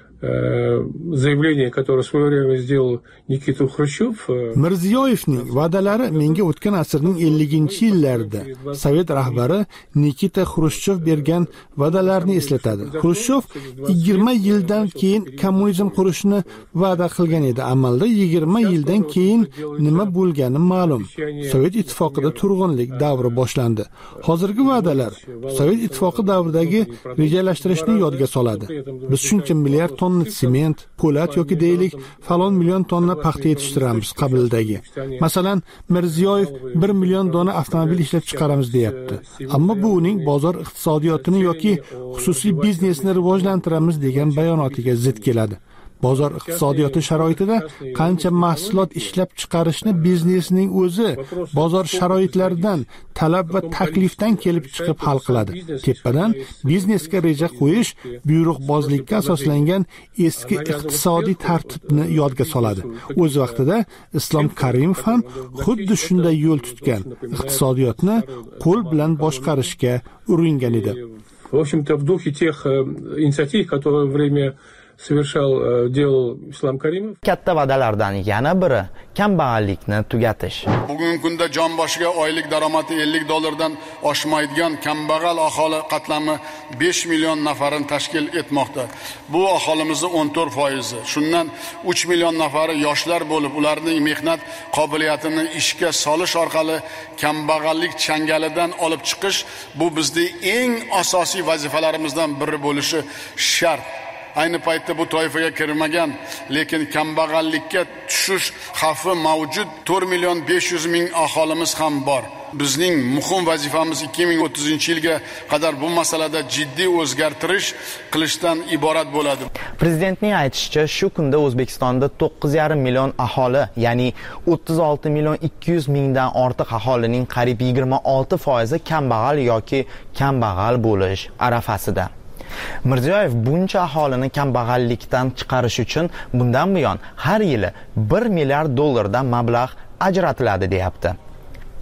э, заявление, которое в свое время сделал Никита Хрущев. Mirziyoyevning va'dalari menga o'tgan asrning elliginchi yillarida Sovet rahbari Nikita Xrushchev bergan va'dalarni eslatadi. Xrushchev yigirma yildan keyin kommunizm qurishni va'da qilgan edi. Amalda yigirma yildan keyin nima bo'lgani ma'lum. Sovet ittifoqida turg'unlik davri boshlandi. Hozirgi va'dalar Sovet ittifoqi davridagi rejalashtirishni yodga soladi. Biz shuncha milliard tonna sement, po'lat yoki deylik falon million tonna paxta yetishtiramiz qabildagi. Masalan, Mirziyoyev bir million dona avtomobil ishlab chiqaramiz deyapti. Ammo bu uning bozor iqtisodiyotini yoki xususiy biznesni rivojlantiramiz degan bayonotiga zid keladi. Bozor iqtisodiyoti sharoitida qancha mahsulot ishlab chiqarishni biznesning o'zi bozor sharoitlaridan, talab va taklifdan kelib chiqib hal qiladi. Tepadan biznesga reja qo'yish buyruqbozlikka asoslangan eski iqtisodiy tartibni yodga soladi. O'z vaqtida Islom Karimov ham xuddi shunday yo'l tutgan, iqtisodiyotni qo'l bilan boshqarishga uringan edi. В общем-то, в духе тех инициатив, которые во время совершал делал Islom Karimov. Katta va'dalardan yana biri kambag'allikni tugatish. Bugungi kunda jon boshiga oylik daromadi ellik dollardan oshmaydigan kambag'al aholi qatlami besh million nafarni tashkil etmoqda. Bu aholimizning o'n to'rt foizi. Shundan uch million nafari yoshlar bo'lib, ularning mehnat qobiliyatini ishga solish orqali kambag'allik changalidan olib chiqish bu bizning eng asosiy vazifalarimizdan biri bo'lishi shart. Ayni paytda bu toifaga kirmagan, lekin kambag'allikka tushish xavfi mavjud to'rt million besh yuz ming aholimiz ham bor. Bizning muhim vazifamiz ikki ming o'ttizinchi yilga qadar bu masalada jiddiy o'zgartirish qilishdan iborat bo'ladi. Prezidentning aytishicha, shu kunda O'zbekistonda to'qqiz yarim million aholi, ya'ni o'ttiz olti million ikki yuz mingdan ortiq aholining qariyb yigirma olti foizi kambag'al yoki kambag'al bo'lish arafasida. Mirziyoyev buncha aholini kambag'allikdan chiqarish uchun bundan buyon har yili bir milliard dollardan mablag' ajratiladi deyapti.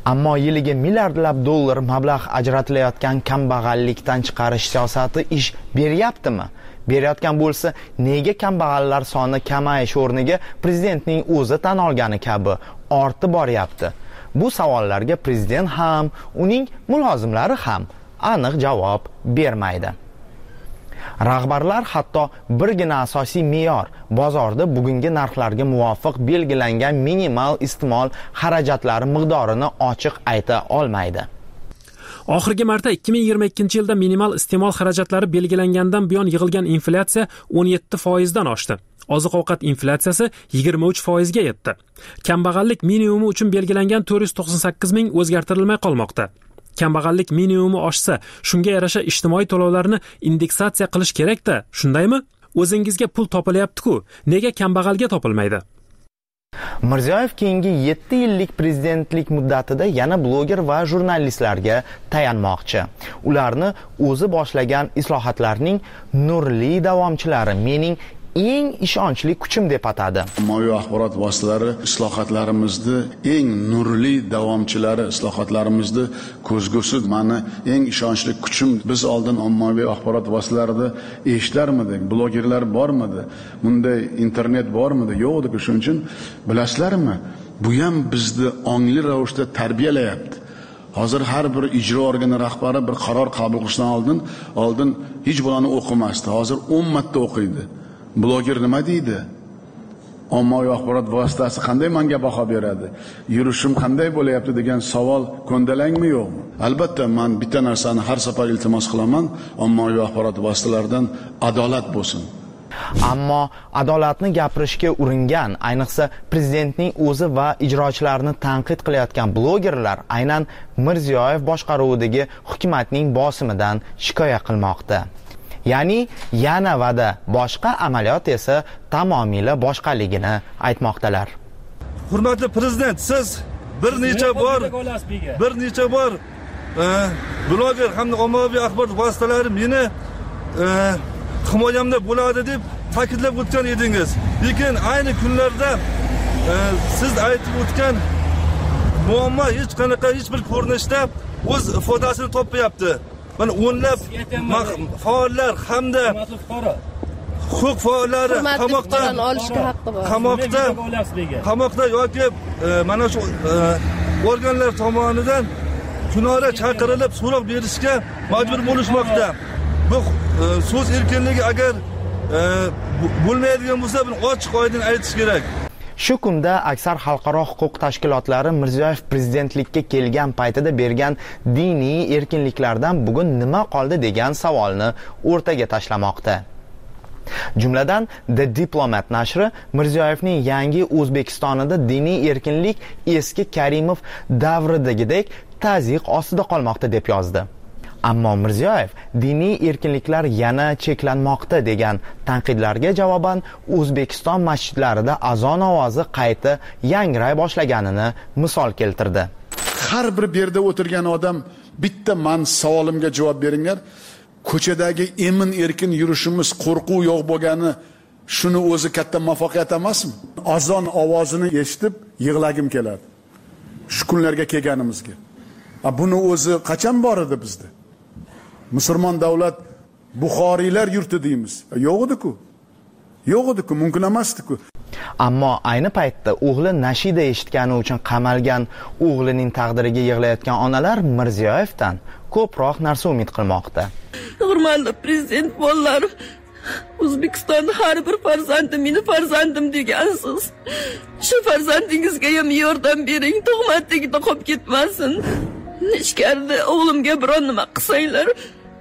Ammo yiliga milliardlab dollar mablag' ajratilayotgan kambag'allikdan chiqarish siyosati ish beryaptimi? Berayotgan bo'lsa, nega kambag'allar soni kamayish o'rniga prezidentning o'zi tan olgani kabi ortib boryapti? Bu savollarga prezident ham, uning mulozimlari ham aniq javob bermaydi. Rahbarlar hatto birgina asosiy me'yor, bozorda bugungi narxlarga muvofiq belgilangan minimal iste'mol xarajatlari miqdorini ochiq ayta olmaydi. Oxirgi marta ikki ming yigirma ikkinchi yilda minimal iste'mol xarajatlari belgilangandan buyon yig'ilgan inflyatsiya o'n yetti foizdan oshdi. Oziq-ovqat inflyatsiyasi yigirma uch foizga yetdi. Kambag'allik minimumi uchun belgilangan to'rt yuz to'qson sakkiz ming o'zgartirilmay qolmoqda. Kambag'allik minimumi oshsa, shunga yarasha ijtimoiy to'lovlarni indeksatsiya qilish kerak-da, shundaymi? O'zingizga pul topilyapti-ku, nega kambag'alga topilmaydi? Mirziyoyev keyingi yetti yillik prezidentlik muddatida yana bloger va jurnalistlarga tayanmoqchi. Ularni o'zi boshlagan islohotlarning nurli davomchilari, mening eng ishonchli kuchim deb atadi. Ommaviy axborot vositalari islohotlarimizni eng nurli davomchilari, islohotlarimizni ko'zgusi, mani eng ishonchli kuchim. Biz oldin ommaviy axborot vositalarida eshitlarmidik, blogerlar bormidi, bunday internet bormidi, yo'q edi. Shuning uchun bilasizlarmi, bu ham bizni ongli ravishda tarbiyalayapti. Hozir har bir ijro organi rahbari bir qaror qabul qilishdan oldin, oldin hech bo'lani o'qimasdi. Hozir o'n marta o'qiydi. Bloger nima deydi? Ommaviy axborot vositasi qanday menga baho beradi? Yurishim qanday bo'layapti degan savol ko'ndalangmi yo'qmi? Albatta, men bitta narsani har safar iltimos qilaman, ommaviy axborot vositalaridan adolat bo'lsin. Ammo adolatni gapirishga uringan, ayniqsa prezidentning o'zi va ijrochilarni tanqid qilayotgan blogerlar aynan Mirziyoyev boshqaruvidagi hukumatning bosimidan shikoyat qilmoqda. Ya'ni yana va'da boshqa, amaliyot esa tamomila boshqaligini aytmoqdalar. Hurmatli prezident, siz bir necha bor bir necha bor bloger hamda ommaviy axborot vositalari meni himoyamda bo'ladi deb ta'kidlab o'tgan edingiz. Lekin ayni kunlarda siz aytib o'tgan muammo hech qanaqa hech bir ko'rinishda o'z ifodasini topmayapti. Mana o'nlab faollar hamda huquq faollari qamoqda olishga haqqi bor. Qamoqda qamoqda yoki mana shu organlar tomonidan kunora chaqirilib so'roq berishga majbur bo'lishmoqda. Bu so'z erkinligi agar bo'lmaydigan bo'lsa, buni ochiq oydin aytish kerak. Shu kunda aksar xalqaro huquq tashkilotlari Mirziyoyev prezidentlikka kelgan paytida bergan diniy erkinliklardan bugun nima qoldi degan savolni o'rtaga tashlamoqda. Jumladan The Diplomat nashri Mirziyoyevning yangi O'zbekistonida diniy erkinlik eski Karimov davridagidek tazyiq ostida qolmoqda deb yozdi. Ammo Mirziyoyev diniy erkinliklar yana cheklanmoqda degan tanqidlarga javoban O'zbekiston masjidlarida azon ovozi qayta yangray boshlaganini misol keltirdi. Har bir yerda o'tirgan odam bitta men savolimga javob beringlar. Ko'chadagi emin erkin yurishimiz qo'rquv yo'q bo'lgani shuni o'zi katta muvaffaqiyat emasmi? Azon ovozini eshitib yig'lagim keladi. Shu kunlarga kelganimizga. Buni o'zi qachon bor edi bizda? Musulmon davlat Buxoriylar yurti deymiz. Yo'q edi-ku. Yo'q edi-ku, mumkin emasdi-ku. Ammo ayni paytda o'g'li nashida eshitgani uchun qamalgan o'g'lining taqdiriga yig'layotgan onalar Mirziyoyevdan ko'proq narsa umid qilmoqda. Hurmatli prezident bolalar, O'zbekistonda har bir farzandim meni farzandim degansiz. Shu farzandingizga ham yordam bering, tuhmatligida qolib ketmasin. Ichkarida o'g'limga biron nima qilsanglar,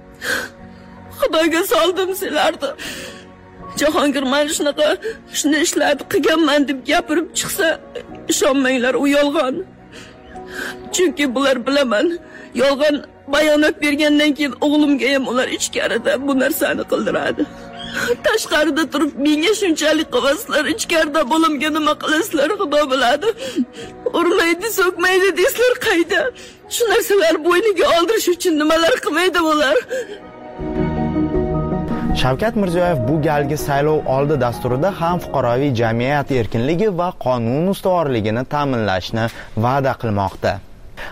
Xudoga soldim sizlarni. Jahongir mana shunaqa shuni ishlarni qilganman deb gapirib chiqsa, ishonmanglar, u yolg'on. Chunki bular bilaman, yolg'on bayonot bergandan keyin o'g'limga ham ular ichkarida bu narsani qildiradi. Tashqarida turib menga shunchalik qilsizlar, ichkarida bo'limga nima qilasizlar, Xudo biladi. Urmaydi, so'kmaydi deysizlar qayda? Shu narsalar bo'yniga oldirish uchun nimalar qilmaydi bular? Shavkat Mirziyoyev bu galgi saylov oldi dasturida ham fuqaroviy jamiyat erkinligi va qonun ustuvorligini ta'minlashni va'da qilmoqda.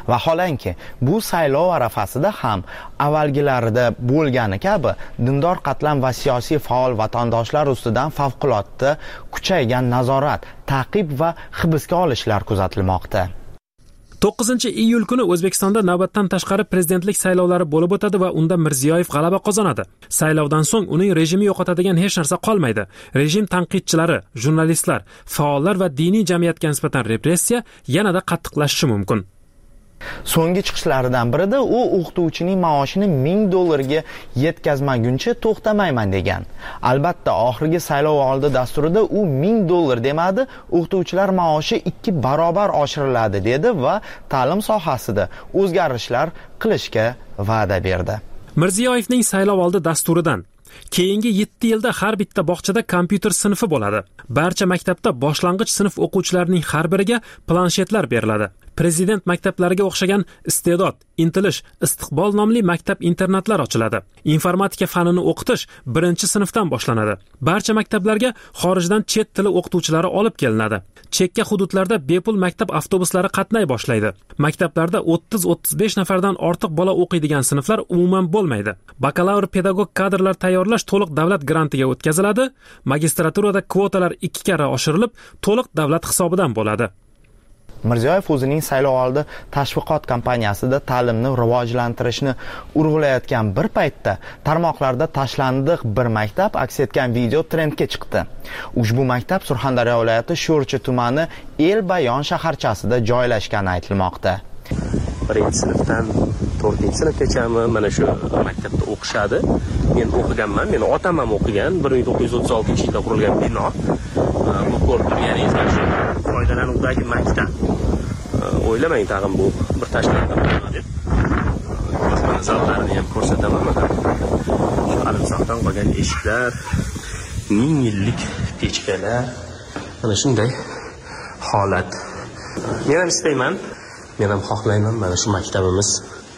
Vaholanki, bu saylov arafasida ham avvalgilarida bo'lgani kabi dindor qatlam va siyosiy faol vatandoshlar ustidan favqulodda kuchaygan nazorat, ta'qib va hibsga olishlar kuzatilmoqda. to'qqizinchi iyul kuni O'zbekistonda navbatdan tashqari prezidentlik saylovlari bo'lib o'tadi va unda Mirziyoyev g'alaba qozonadi. Saylovdan so'ng uning rejimi yo'qotadigan hech narsa qolmaydi. Rejim tanqidchilari, jurnalistlar, faollar va diniy jamiyatga nisbatan repressiya yanada qattiqlashishi mumkin. So'nggi chiqishlaridan birida u o'qituvchining maoshini ming dollarga yetkazmaguncha to'xtamayman degan. Albatta, oxirgi saylov oldi dasturida u ming dollar demadi, o'qituvchilar maoshi ikki barobar oshiriladi dedi va ta'lim sohasida o'zgarishlar qilishga va'da berdi. Mirziyoyevning saylov oldi dasturidan keyingi yetti yilda har bitta bog'chada kompyuter sinfi bo'ladi. Barcha maktabda boshlang'ich sinf o'quvchilarining har biriga planshetlar beriladi. Prezident maktablariga o'xshagan iste'dod, intilish, istiqbol nomli maktab-internatlar ochiladi. Informatika fanini o'qitish birinchi sinfdan boshlanadi. Barcha maktablarga xorijdan chet tili o'qituvchilari olib kelinadi. Chekka hududlarda bepul maktab avtobuslari qatnay boshlaydi. Maktablarda o'ttiz o'ttiz besh nafardan ortiq bola o'qiydigan sinflar umuman bo'lmaydi. Bakalavr pedagog kadrlar tayyorlash to'liq davlat grantiga o'tkaziladi. Magistraturada kvotalar ikki karra oshirilib, to'liq davlat hisobidan bo'ladi. Mirziyoyev o'zining saylovoldi tashviqot kampaniyasida ta'limni rivojlantirishni urg'ulayotgan bir paytda tarmoqlarda tashlandiq bir maktab aks etgan video trendga chiqdi. Ushbu maktab Surxondaryo viloyati Sho'rchi tumani Elbayon shaharchasida joylashgani aytilmoqda. birinchi sinfdan to'rtinchi sinfgacha mana shu maktabda o'qishadi. Men o'qiganman, meni otam ham o'qigan. bir ming to'qqiz yuz o'ttiz oltinchi yilda qurilgan bino. Bu ko'rib turganingiz mana shu foydalanuvdagi maktab. O'ylamang tag'in bu bir tashlandiq bino deb. Boshqa zallarni ham ko'rsataman mana. Shu alimsoqdan qolgan eshiklar, ming yillik pechkalar, mana shunday holat. Men ham istayman, men ham xohlayman mana shu maktabimiz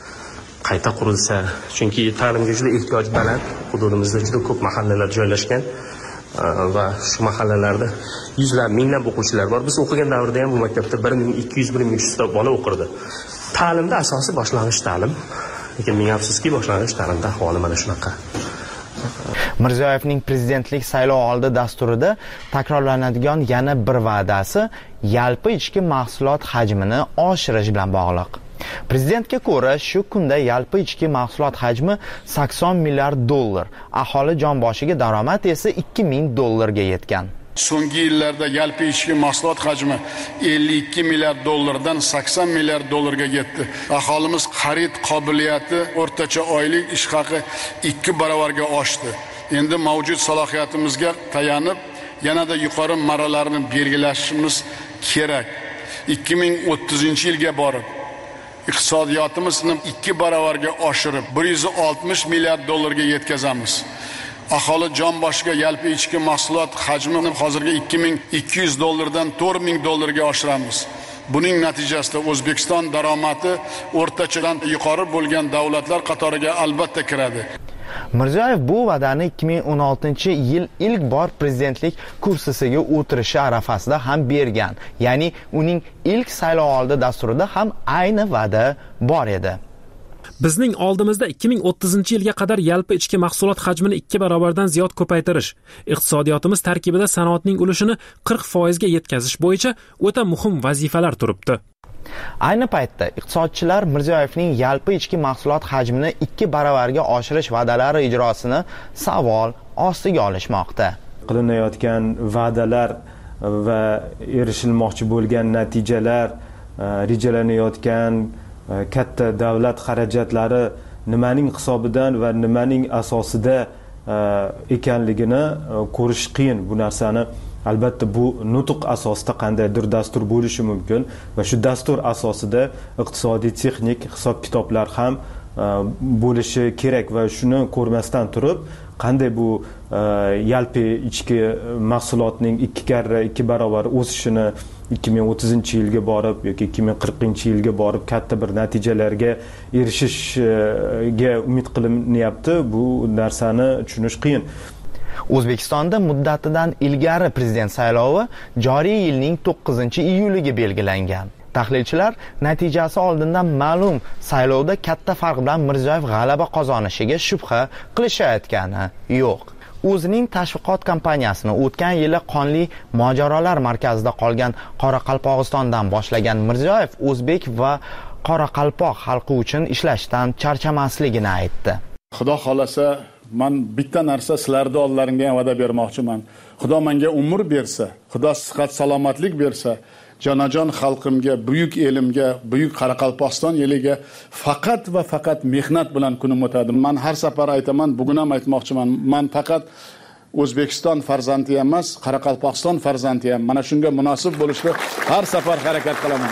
qayta qurilsa, chunki ta'limga juda ehtiyoj baland. Hududimizda juda ko'p mahallalar joylashgan va shu mahallalarda yuzlab, minglab o'quvchilar bor. Biz o'qigan davrda ham bu maktabda bir ming ikki yuz bir ming uch yuz ta bola o'qirdi. Ta'limda asosi boshlang'ich ta'lim. Lekin ming afsuski boshlang'ich ta'limda ahvoli mana shunaqa. Mirziyoyevning prezidentlik saylov oldi dasturida takrorlanadigan yana bir va'dasi yalpi ichki mahsulot hajmini oshirish bilan bog'liq. Prezidentga ko'ra, shu kunda yalpi ichki mahsulot hajmi sakson milliard dollar, aholi jon boshiga daromad esa ikki ming dollarga yetgan. So'nggi yillarda yalpi ichki mahsulot hajmi ellik ikki milliard dollardan sakson milliard dollarga yetdi. Aholimiz xarid qobiliyati, o'rtacha oylik ish haqi ikki barobarga oshdi. Endi mavjud salohiyatimizga tayanib, yanada yuqori marralarni belgilashimiz kerak. ikki ming o'ttizinchi yilga borib iqtisodiyotimizni ikki barobarga oshirib, bir yuz oltmish milliard dollarga yetkazamiz. Aholi jon boshiga yalpi ichki mahsulot hajmini hozirgi ikki ming ikki yuz dollardan to'rt ming dollarga oshiramiz. Buning natijasida O'zbekiston daromadi o'rtachadan yuqori bo'lgan davlatlar qatoriga albatta kiradi. Mirziyoyev bu va'dani ikki ming o'n oltinchi yil ilk bor prezidentlik kursisiga o'tirishi arafasida ham bergan. Ya'ni uning ilk saylovoldi dasturida ham ayni va'da bor edi. Bizning oldimizda ikki ming o'ttizinchi yilga qadar yalpi ichki mahsulot hajmini ikki barobardan ziyod ko'paytirish, iqtisodiyotimiz tarkibida sanoatning ulushini qirq foiz ga yetkazish bo'yicha o'ta muhim vazifalar turibdi. Ayni paytda iqtisodchilar Mirziyoyevning yalpi ichki mahsulot hajmini ikki barobarga oshirish va'dalari ijrosini savol ostiga olishmoqda. Qilinayotgan va'dalar va erishilmoqchi bo'lgan natijalar, rejalanayotgan katta davlat xarajatlari nimaning hisobidan va nimaning asosida ekanligini ko'rish qiyin. Bu narsani albatta bu nutq asosida qandaydir dastur bo'lishi mumkin va shu dastur asosida iqtisodiy texnik hisob-kitoblar ham bo'lishi kerak va shuni ko'rmasdan turib qanday bu yalpi ichki mahsulotning ikki karra ikki barobar o'sishini ikki ming o'ttizinchi yilga borib yoki ikki ming qirqinchi yilga borib katta bir natijalarga erishishga umid qilinyapti. Bu narsani tushunish qiyin. O'zbekistonda muddatidan ilgari prezident saylovi joriy yilning to'qqizinchi iyuliga belgilangan. Tahlilchilar natijasi oldindan ma'lum saylovda katta farq bilan Mirziyoyev g'alaba qozonishiga shubha qilishayotgani yo'q. O'zining tashviqot kampaniyasini o'tgan yili qonli mojarolar markazida qolgan Qoraqalpog'istondan boshlagan Mirziyoyev o'zbek va Qoraqalpoq xalqi uchun ishlashdan charchamasligini aytdi. Xudo xolasa, men bitta narsa sizlarning oldlaringga ham va'da bermoqchiman. Xudo menga umr bersa, Xudo sihat salomatlik bersa, jonajon xalqimga, buyuk elimga, buyuk Qoraqalpog'iston eliga faqat va faqat mehnat bilan kunim o'tadi. Men har safar aytaman, bugun ham aytmoqchiman. Men faqat O'zbekiston farzandi emas, Qoraqalpog'iston farzandi ham. Mana shunga munosib bo'lishga har safar harakat qilaman.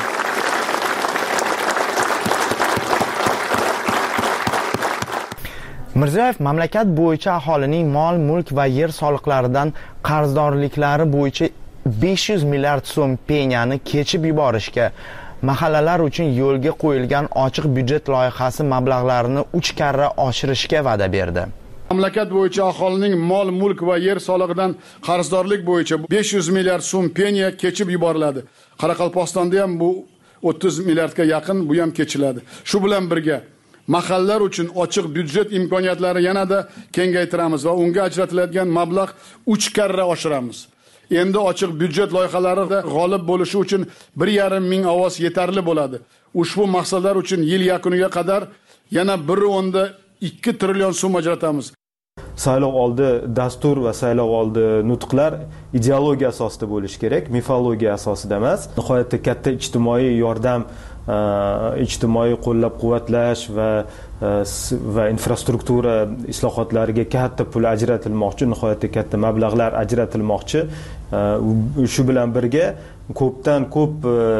Mirziyoyev mamlakat bo'yicha aholining mol, mulk va yer soliqlaridan qarzdorliklari bo'yicha besh yuz milliard so'm penyani kechib yuborishga, mahallalar uchun yo'lga qo'yilgan ochiq byudjet loyihasi mablag'larini uch karra oshirishga va'da berdi. Mamlakat bo'yicha aholining mol, mulk va yer solig'idan qarzdorlik bo'yicha besh yuz milliard so'm penya kechib yuboriladi. Qoraqalpog'istonda ham bu o'ttiz milliardga yaqin bu ham kechiladi. Shu bilan birga mahallalar uchun ochiq byudjet imkoniyatlari yanada kengaytiramiz va unga ajratiladigan mablag' uch karra oshiramiz. Endi ochiq byudjet loyihalarida g'olib bo'lishi uchun bir yarim ming ovoz yetarli bo'ladi. Ushbu maqsadlar uchun yil yakuniga qadar yana bir o'nda ikki trillion so'm ajratamiz. Saylov oldi dastur va saylov oldi nutqlar ideologiya asosida bo'lishi kerak, mifologiya asosida emas. Nihoyatda katta ijtimoiy yordam, ijtimoiy qo'llab-quvvatlash va va infrastruktura islohotlariga katta pul ajratilmoqchi, nihoyatda katta mablag'lar ajratilmoqchi. Shu bilan birga ko'pdan ko'p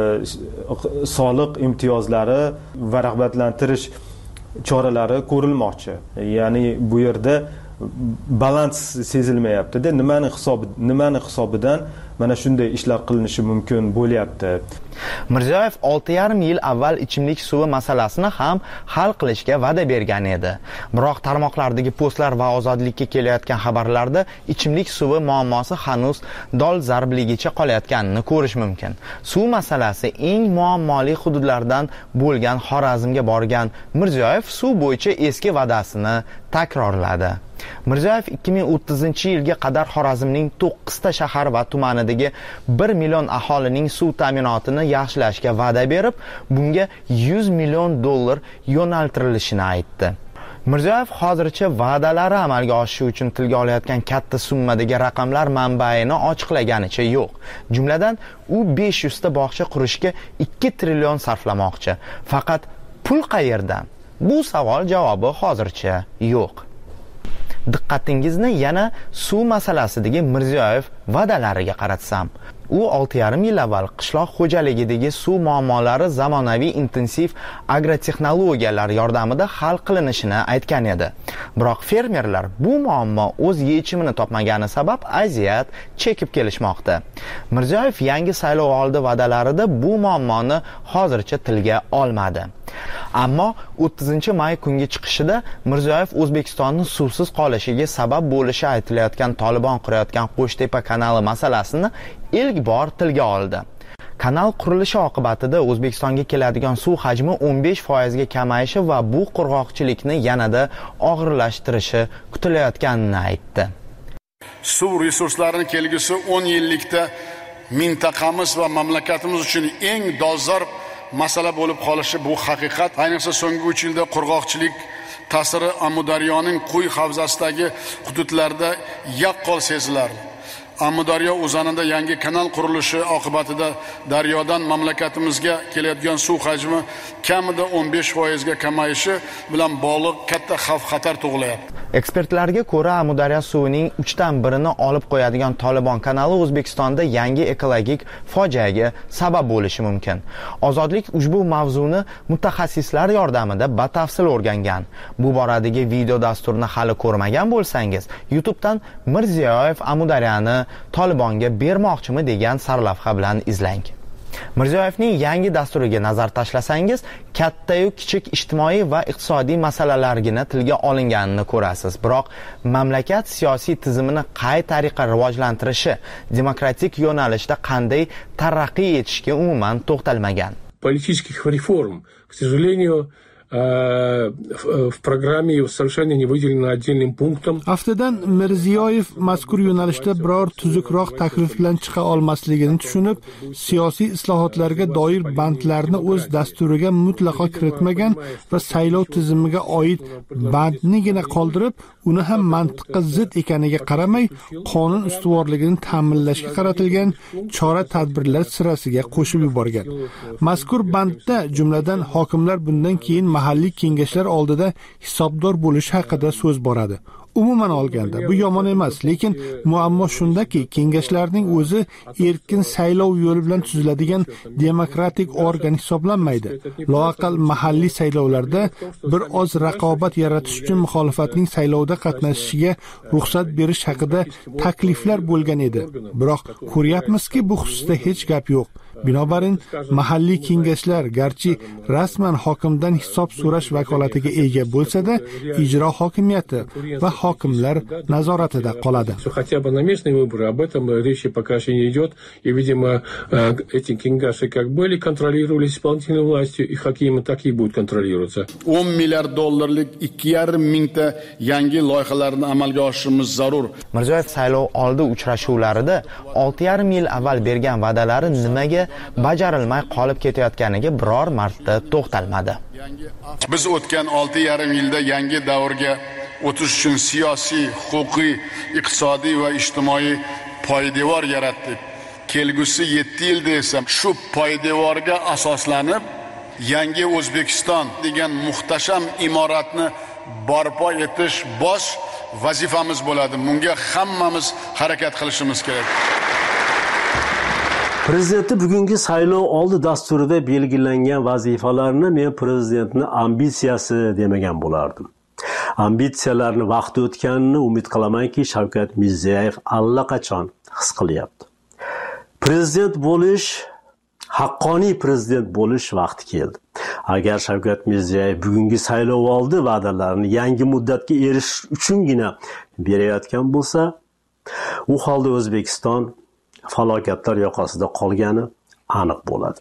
soliq imtiyozlari va rag'batlantirish choralari ko'rilmoqchi. Ya'ni bu yerda balans sezilmayapti-da, nimani hisobi nimani hisobidan mana shunday ishlar qilinishi mumkin bo'lyapti. Mirziyoyev olti yarim yil avval ichimlik suvi masalasini ham hal qilishga va'da bergan edi. Biroq tarmoqlardagi postlar va ozodlikka kelayotgan xabarlarda ichimlik suvi muammosi hanuz dolzarbligicha qolayotganini ko'rish mumkin. Suv masalasi eng muammoli hududlardan bo'lgan Xorazmga borgan Mirziyoyev suv bo'yicha eski va'dasini takrorladi. Mirziyoyev ikki ming o'ttizinchi yilga qadar Xorazmning to'qqizta shahar va tumanidagi bir million aholining suv ta'minotini yaxshilashga va'da berib, bunga yuz million dollar yo'naltirilishini aytdi. Mirziyoyev hozircha va'dalari amalga oshishi uchun tilga olayotgan katta summadagi raqamlar manbaini ochiqlaganicha yo'q. Jumladan, u besh yuz ta bog'cha qurishga ikki trillion sarflamoqchi. Faqat pul qayerdan? Bu savol javobi hozircha yo'q. Diqqatingizni yana suv masalasidagi Mirziyoyev va'dalariga qaratsam, u olti yarim yil avval qishloq xo'jaligidagi suv muammolari zamonaviy intensiv agrotexnologiyalar yordamida hal qilinishini aytgan edi. Biroq fermerlar bu muammo o'z yechimini topmagani sabab aziyat chekib kelishmoqda. Mirziyoyev yangi saylov oldi va'dalarida bu muammoni hozircha tilga olmadi. Ammo o'ttizinchi may kungi chiqishida Mirziyoyev O'zbekistonning suvsiz qolishiga sabab bo'lishi aytilayotgan Tolibon qurayotgan Qo'shtepa kanali masalasini ilk bor tilga oldi. Kanal qurilishi oqibatida O'zbekistonga keladigan suv hajmi o'n besh foiz ga kamayishi va bu qurg'oqchilikni yanada og'irlashtirishi kutilayotganini aytdi. Suv resurslarini kelgusi o'n yillikda mintaqamiz va mamlakatimiz uchun eng dolzarb masala bo'lib qolishi bu haqiqat. Ayniqsa so'nggi uch yilda qurg'oqchilik ta'siri Amudaryoning Qo'y havzasidagi hududlarda yaqqol sezilardi. Amudaryo o'zanida yangi kanal qurilishi oqibatida daryodan mamlakatimizga kelayotgan suv hajmi kamida o'n besh foiz ga kamayishi bilan bog'liq katta xavf-xatar tug'ilyapti. Ekspertlarga ko'ra, Amudaryo suvining uchdan birini olib qo'yadigan Tolibon kanali O'zbekistonda yangi ekologik fojiaga sabab bo'lishi mumkin. Ozodlik ushbu mavzuni mutaxassislar yordamida batafsil o'rgangan. Bu boradagi video dasturni hali ko'rmagan bo'lsangiz, YouTube'dan Mirziyoyev Amudaryoni Tolibonga bermoqchimi degan sarlavha bilan izlang. Mirziyoyevning yangi dasturiga nazar tashlasangiz, katta-yu kichik ijtimoiy va iqtisodiy masalalargina tilga olinganini ko'rasiz. Biroq mamlakat siyosiy tizimini qay tariqa rivojlantirishi, demokratik yo'nalishda qanday taraqqiy etishga umuman to'xtalmagan. политических реформ. К сожалению, в программе совершенно не выделено отдельным пунктом. Haftadan Mirziyoyev mazkur yo'nalishda biror tuzukroq taklif bilan chiqa olmasligini tushunib, siyosiy islohotlarga doir bandlarni o'z dasturiga mutlaqo kiritmagan va saylov tizimiga oid bandnigina qoldirib, uni ham mantiqqa zid ekaniga qaramay, qonun ustuvorligini ta'minlashga qaratilgan chora-tadbirlar sirasiga qo'shib yuborgan. Mazkur bandda jumladan hokimlar bundan keyin mahalliy kengashlar oldida hisobdor bo'lish haqida so'z boradi. Umuman olganda bu yomon emas, lekin muammo shundaki, kengashlarning o'zi erkin saylov yo'li bilan tuziladigan demokratik organ hisoblanmaydi. Loaqal mahalliy saylovlarda bir oz raqobat yaratish uchun muxolifatning saylovda qatnashishiga ruxsat berish haqida takliflar bo'lgan edi. Biroq ko'ryapmizki, bu xususda hech gap yo'q. Binobarin mahalliy kengashlar garchi rasman hokimdan hisob so'rash vakolatiga ega bo'lsa-da, ijro hokimiyati va hokimlar nazoratida qoladi. Хотя бы на местные выборы об этом речи пока еще не идет, и, видимо, эти кенгаши как были контролировались исполнительной властью, и хакимы так и будут контролироваться. o'n milliard dollarlik ikki yarim mingta yangi loyihalarni amalga oshirishimiz zarur. Mirziyoyev saylov oldi uchrashuvlarida olti yarim yil avval bergan va'dalari nimaga bajarilmay qolib ketayotganiga biror marta to'xtalmadi. Biz o'tgan olti yarim yilda yangi davrga o'tish uchun siyosiy, huquqiy, iqtisodiy va ijtimoiy poydevor yaratdik. Kelgusi yetti yilda esa shu poydevorga asoslanib yangi O'zbekiston degan muhtasham imoratni barpo etish bosh vazifamiz bo'ladi. Bunga hammamiz harakat qilishimiz kerak. Prezidenti bugungi saylov oldi dasturida belgilangan vazifalarni men prezidentni ambitsiyasi demagan bo'lardim. Ambitsiyalarni vaqti o'tganini umid qilamanki, Shavkat Mirziyoyev allaqachon his qilyapti. Prezident bo'lish, haqqoniy prezident bo'lish vaqti keldi. Agar Shavkat Mirziyoyev bugungi saylov oldi va'dalarini yangi muddatga erishish uchungina berayotgan bo'lsa, u holda O'zbekiston falokatlar yoqasida qolgani aniq bo'ladi.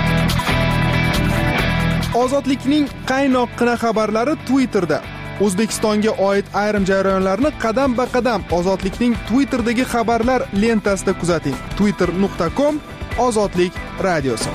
Ozodlikning qaynoqqina xabarlari Twitterda. O'zbekistonga oid ayrim jarayonlarni qadam-ba-qadam Ozodlikning Twitterdagi xabarlar lentasida kuzating. twitter nuqta com Ozodlik radiosi.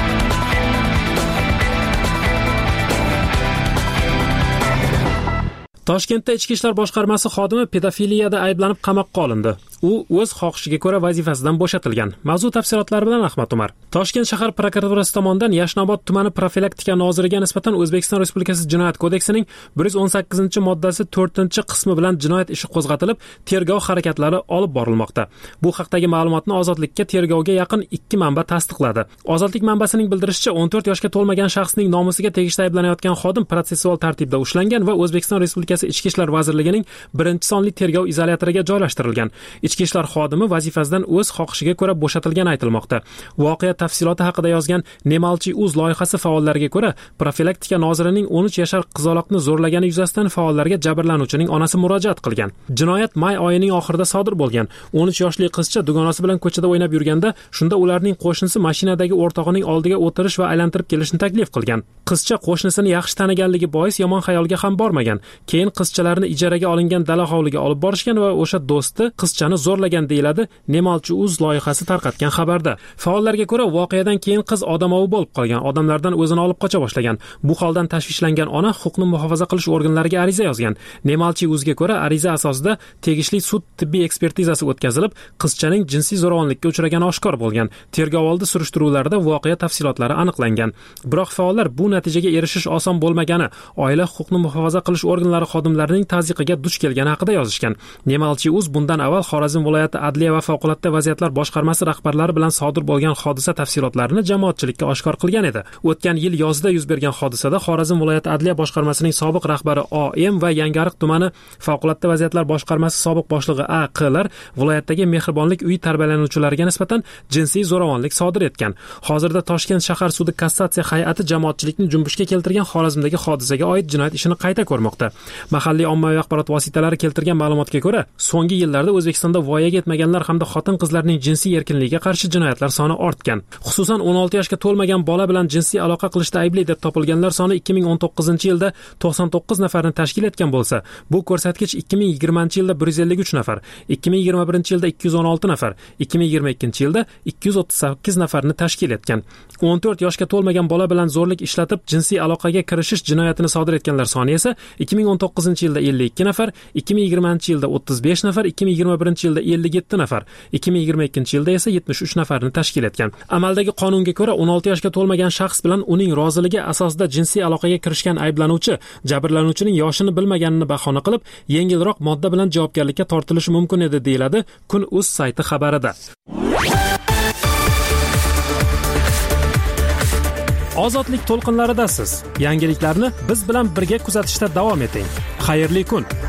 Toshkentda Ichki ishlar boshqarmasi xodimi pedofiliyada ayblanib qamoqqa olindi. U o'z xohishiga ko'ra vazifasidan bo'shatilgan. Mavzu tafsilotlari bilan Ahmad Umar. Toshkent shahar prokuraturasi tomonidan Yashnobod tumani profilaktika noziriga nisbatan O'zbekiston Respublikasi Jinoyat kodeksining bir yuz o'n sakkizinchi moddasi to'rtinchi qismi bilan jinoyat ishi qo'zg'atilib, tergov harakatlari olib borilmoqda. Bu haqdagi ma'lumotni Ozodlikka tergovga yaqin ikki manba tasdiqladi. Ozodlik manbasining bildirishicha, o'n to'rt yoshga to'lmagan shaxsning nomusiga tegishli ayblanayotgan xodim protsessual tartibda ushlangan va O'zbekiston Respublikasi Ichki ishlar vazirligining birinchi sonli tergov izolyatoriga joylashtirilgan. Ichki ishlar xodimi vazifasidan o'z xohishiga ko'ra bo'shatilgani aytilmoqda. Voqea tafsiloti haqida yozgan Nemalchi.uz loyihasi faollariga ko'ra, profilaktika nozirining o'n uch yashar qizaloqni zo'rlagani yuzasidan faollarga jabrlanuvchining onasi murojaat qilgan. Jinoyat may oyining oxirida sodir bo'lgan. o'n uch yoshli qizcha dugonasi bilan ko'chada o'ynab yurganda, shunda ularning qo'shnisi mashinadagi o'rtog'ining oldiga o'tirish va aylantirib kelishni taklif qilgan. Qizcha qo'shnisini yaxshi taniganligi bois yomon xayolga ham bormagan. Keyin qizchalarni ijaraga olingan dala hovliga olib borishgan va o'sha do'sti qizchani zo'rlagan deyiladi Nemalchi.uz loyihasi tarqatgan xabarda. Faollarga ko'ra, voqeadan keyin qiz odamovi bo'lib qolgan, odamlardan o'zini olib qocha boshlagan. Bu holdan tashvishlangan ona huquqni muhofaza qilish organlariga ariza yozgan. Nemalchi.uzga ko'ra, ariza asosida tegishli sud tibbiy ekspertizasi o'tkazilib, qizchaning jinsiy zo'ravonlikka uchragani oshkor bo'lgan. Tergovoldi surishtiruvlarida voqea tafsilotlari aniqlangan. Biroq faollar bu natijaga erishish oson bo'lmagani, oila huquqni muhofaza qilish organlari xodimlarining tazyiqiga duch kelgani haqida yozishgan. Nemalchi.uz bundan avval Xorazm viloyati Adliya va favqulodda vaziyatlar boshqarmasi rahbarlari bilan sodir bo'lgan hodisa tafsilotlarini jamoatchilikka oshkor qilgan edi. O'tgan yil yozida yuz bergan hodisada Xorazm viloyati Adliya boshqarmasining sobiq rahbari O M va Yangiariq tumani favqulodda vaziyatlar boshqarmasi sobiq boshlig'i A Q lar viloyatdagi mehribonlik uyi tarbiyalanuvchilariga nisbatan jinsiy zo'ravonlik sodir etgan. Hozirda Toshkent shahar sudi kassatsiya hay'ati jamoatchilikni junbushga keltirgan Xorazmdagi hodisaga oid jinoyat ishini qayta ko'rmoqda. Mahalliy ommaviy axborot vositalari keltirgan ma'lumotga ko'ra, so'nggi yillarda O'zbekistonda O'zbekistonda voyaga yetmaganlar hamda xotin-qizlarning jinsiy erkinligiga qarshi jinoyatlar soni ortgan. Xususan o'n olti yoshga to'lmagan bola bilan jinsiy aloqa qilishda aybli deb topilganlar soni ikki ming o'n to'qqizinchi yilda to'qson to'qqiz nafarni tashkil etgan bo'lsa, bu ko'rsatkich ikki ming yigirmanchi yilda bir yuz ellik uch nafar, ikki ming yigirma birinchi yilda ikki yuz o'n olti nafar, ikki ming yigirma ikkinchi yilda ikki yuz o'ttiz sakkiz nafarni tashkil etgan. o'n to'rt yoshga to'lmagan bola bilan zo'rlik ishlatib jinsiy aloqaga kirishish jinoyatini sodir etganlar soni esa ikki ming o'n to'qqizinchi yilda ellik ikki nafar, ikki ming yigirmanchi yilda o'ttiz besh nafar, ikki ming yigirma birinchi yilda ellik yetti nafar, ikki ming yigirma ikkinchi yilda esa yetmish uch nafarni tashkil etgan. Amaldagi qonunga ko'ra o'n olti yoshga to'lmagan shaxs bilan uning roziligi asosida jinsiy aloqaga kirishgan ayblanuvchi jabrlanuvchining yoshini bilmaganini bahona qilib, yengilroq modda bilan javobgarlikka tortilishi mumkin edi, deyiladi Kun.uz sayti xabarida. Ozodlik to'lqinlaridasiz. Yangiliklarni biz bilan birga kuzatishda davom eting. Xayrli kun.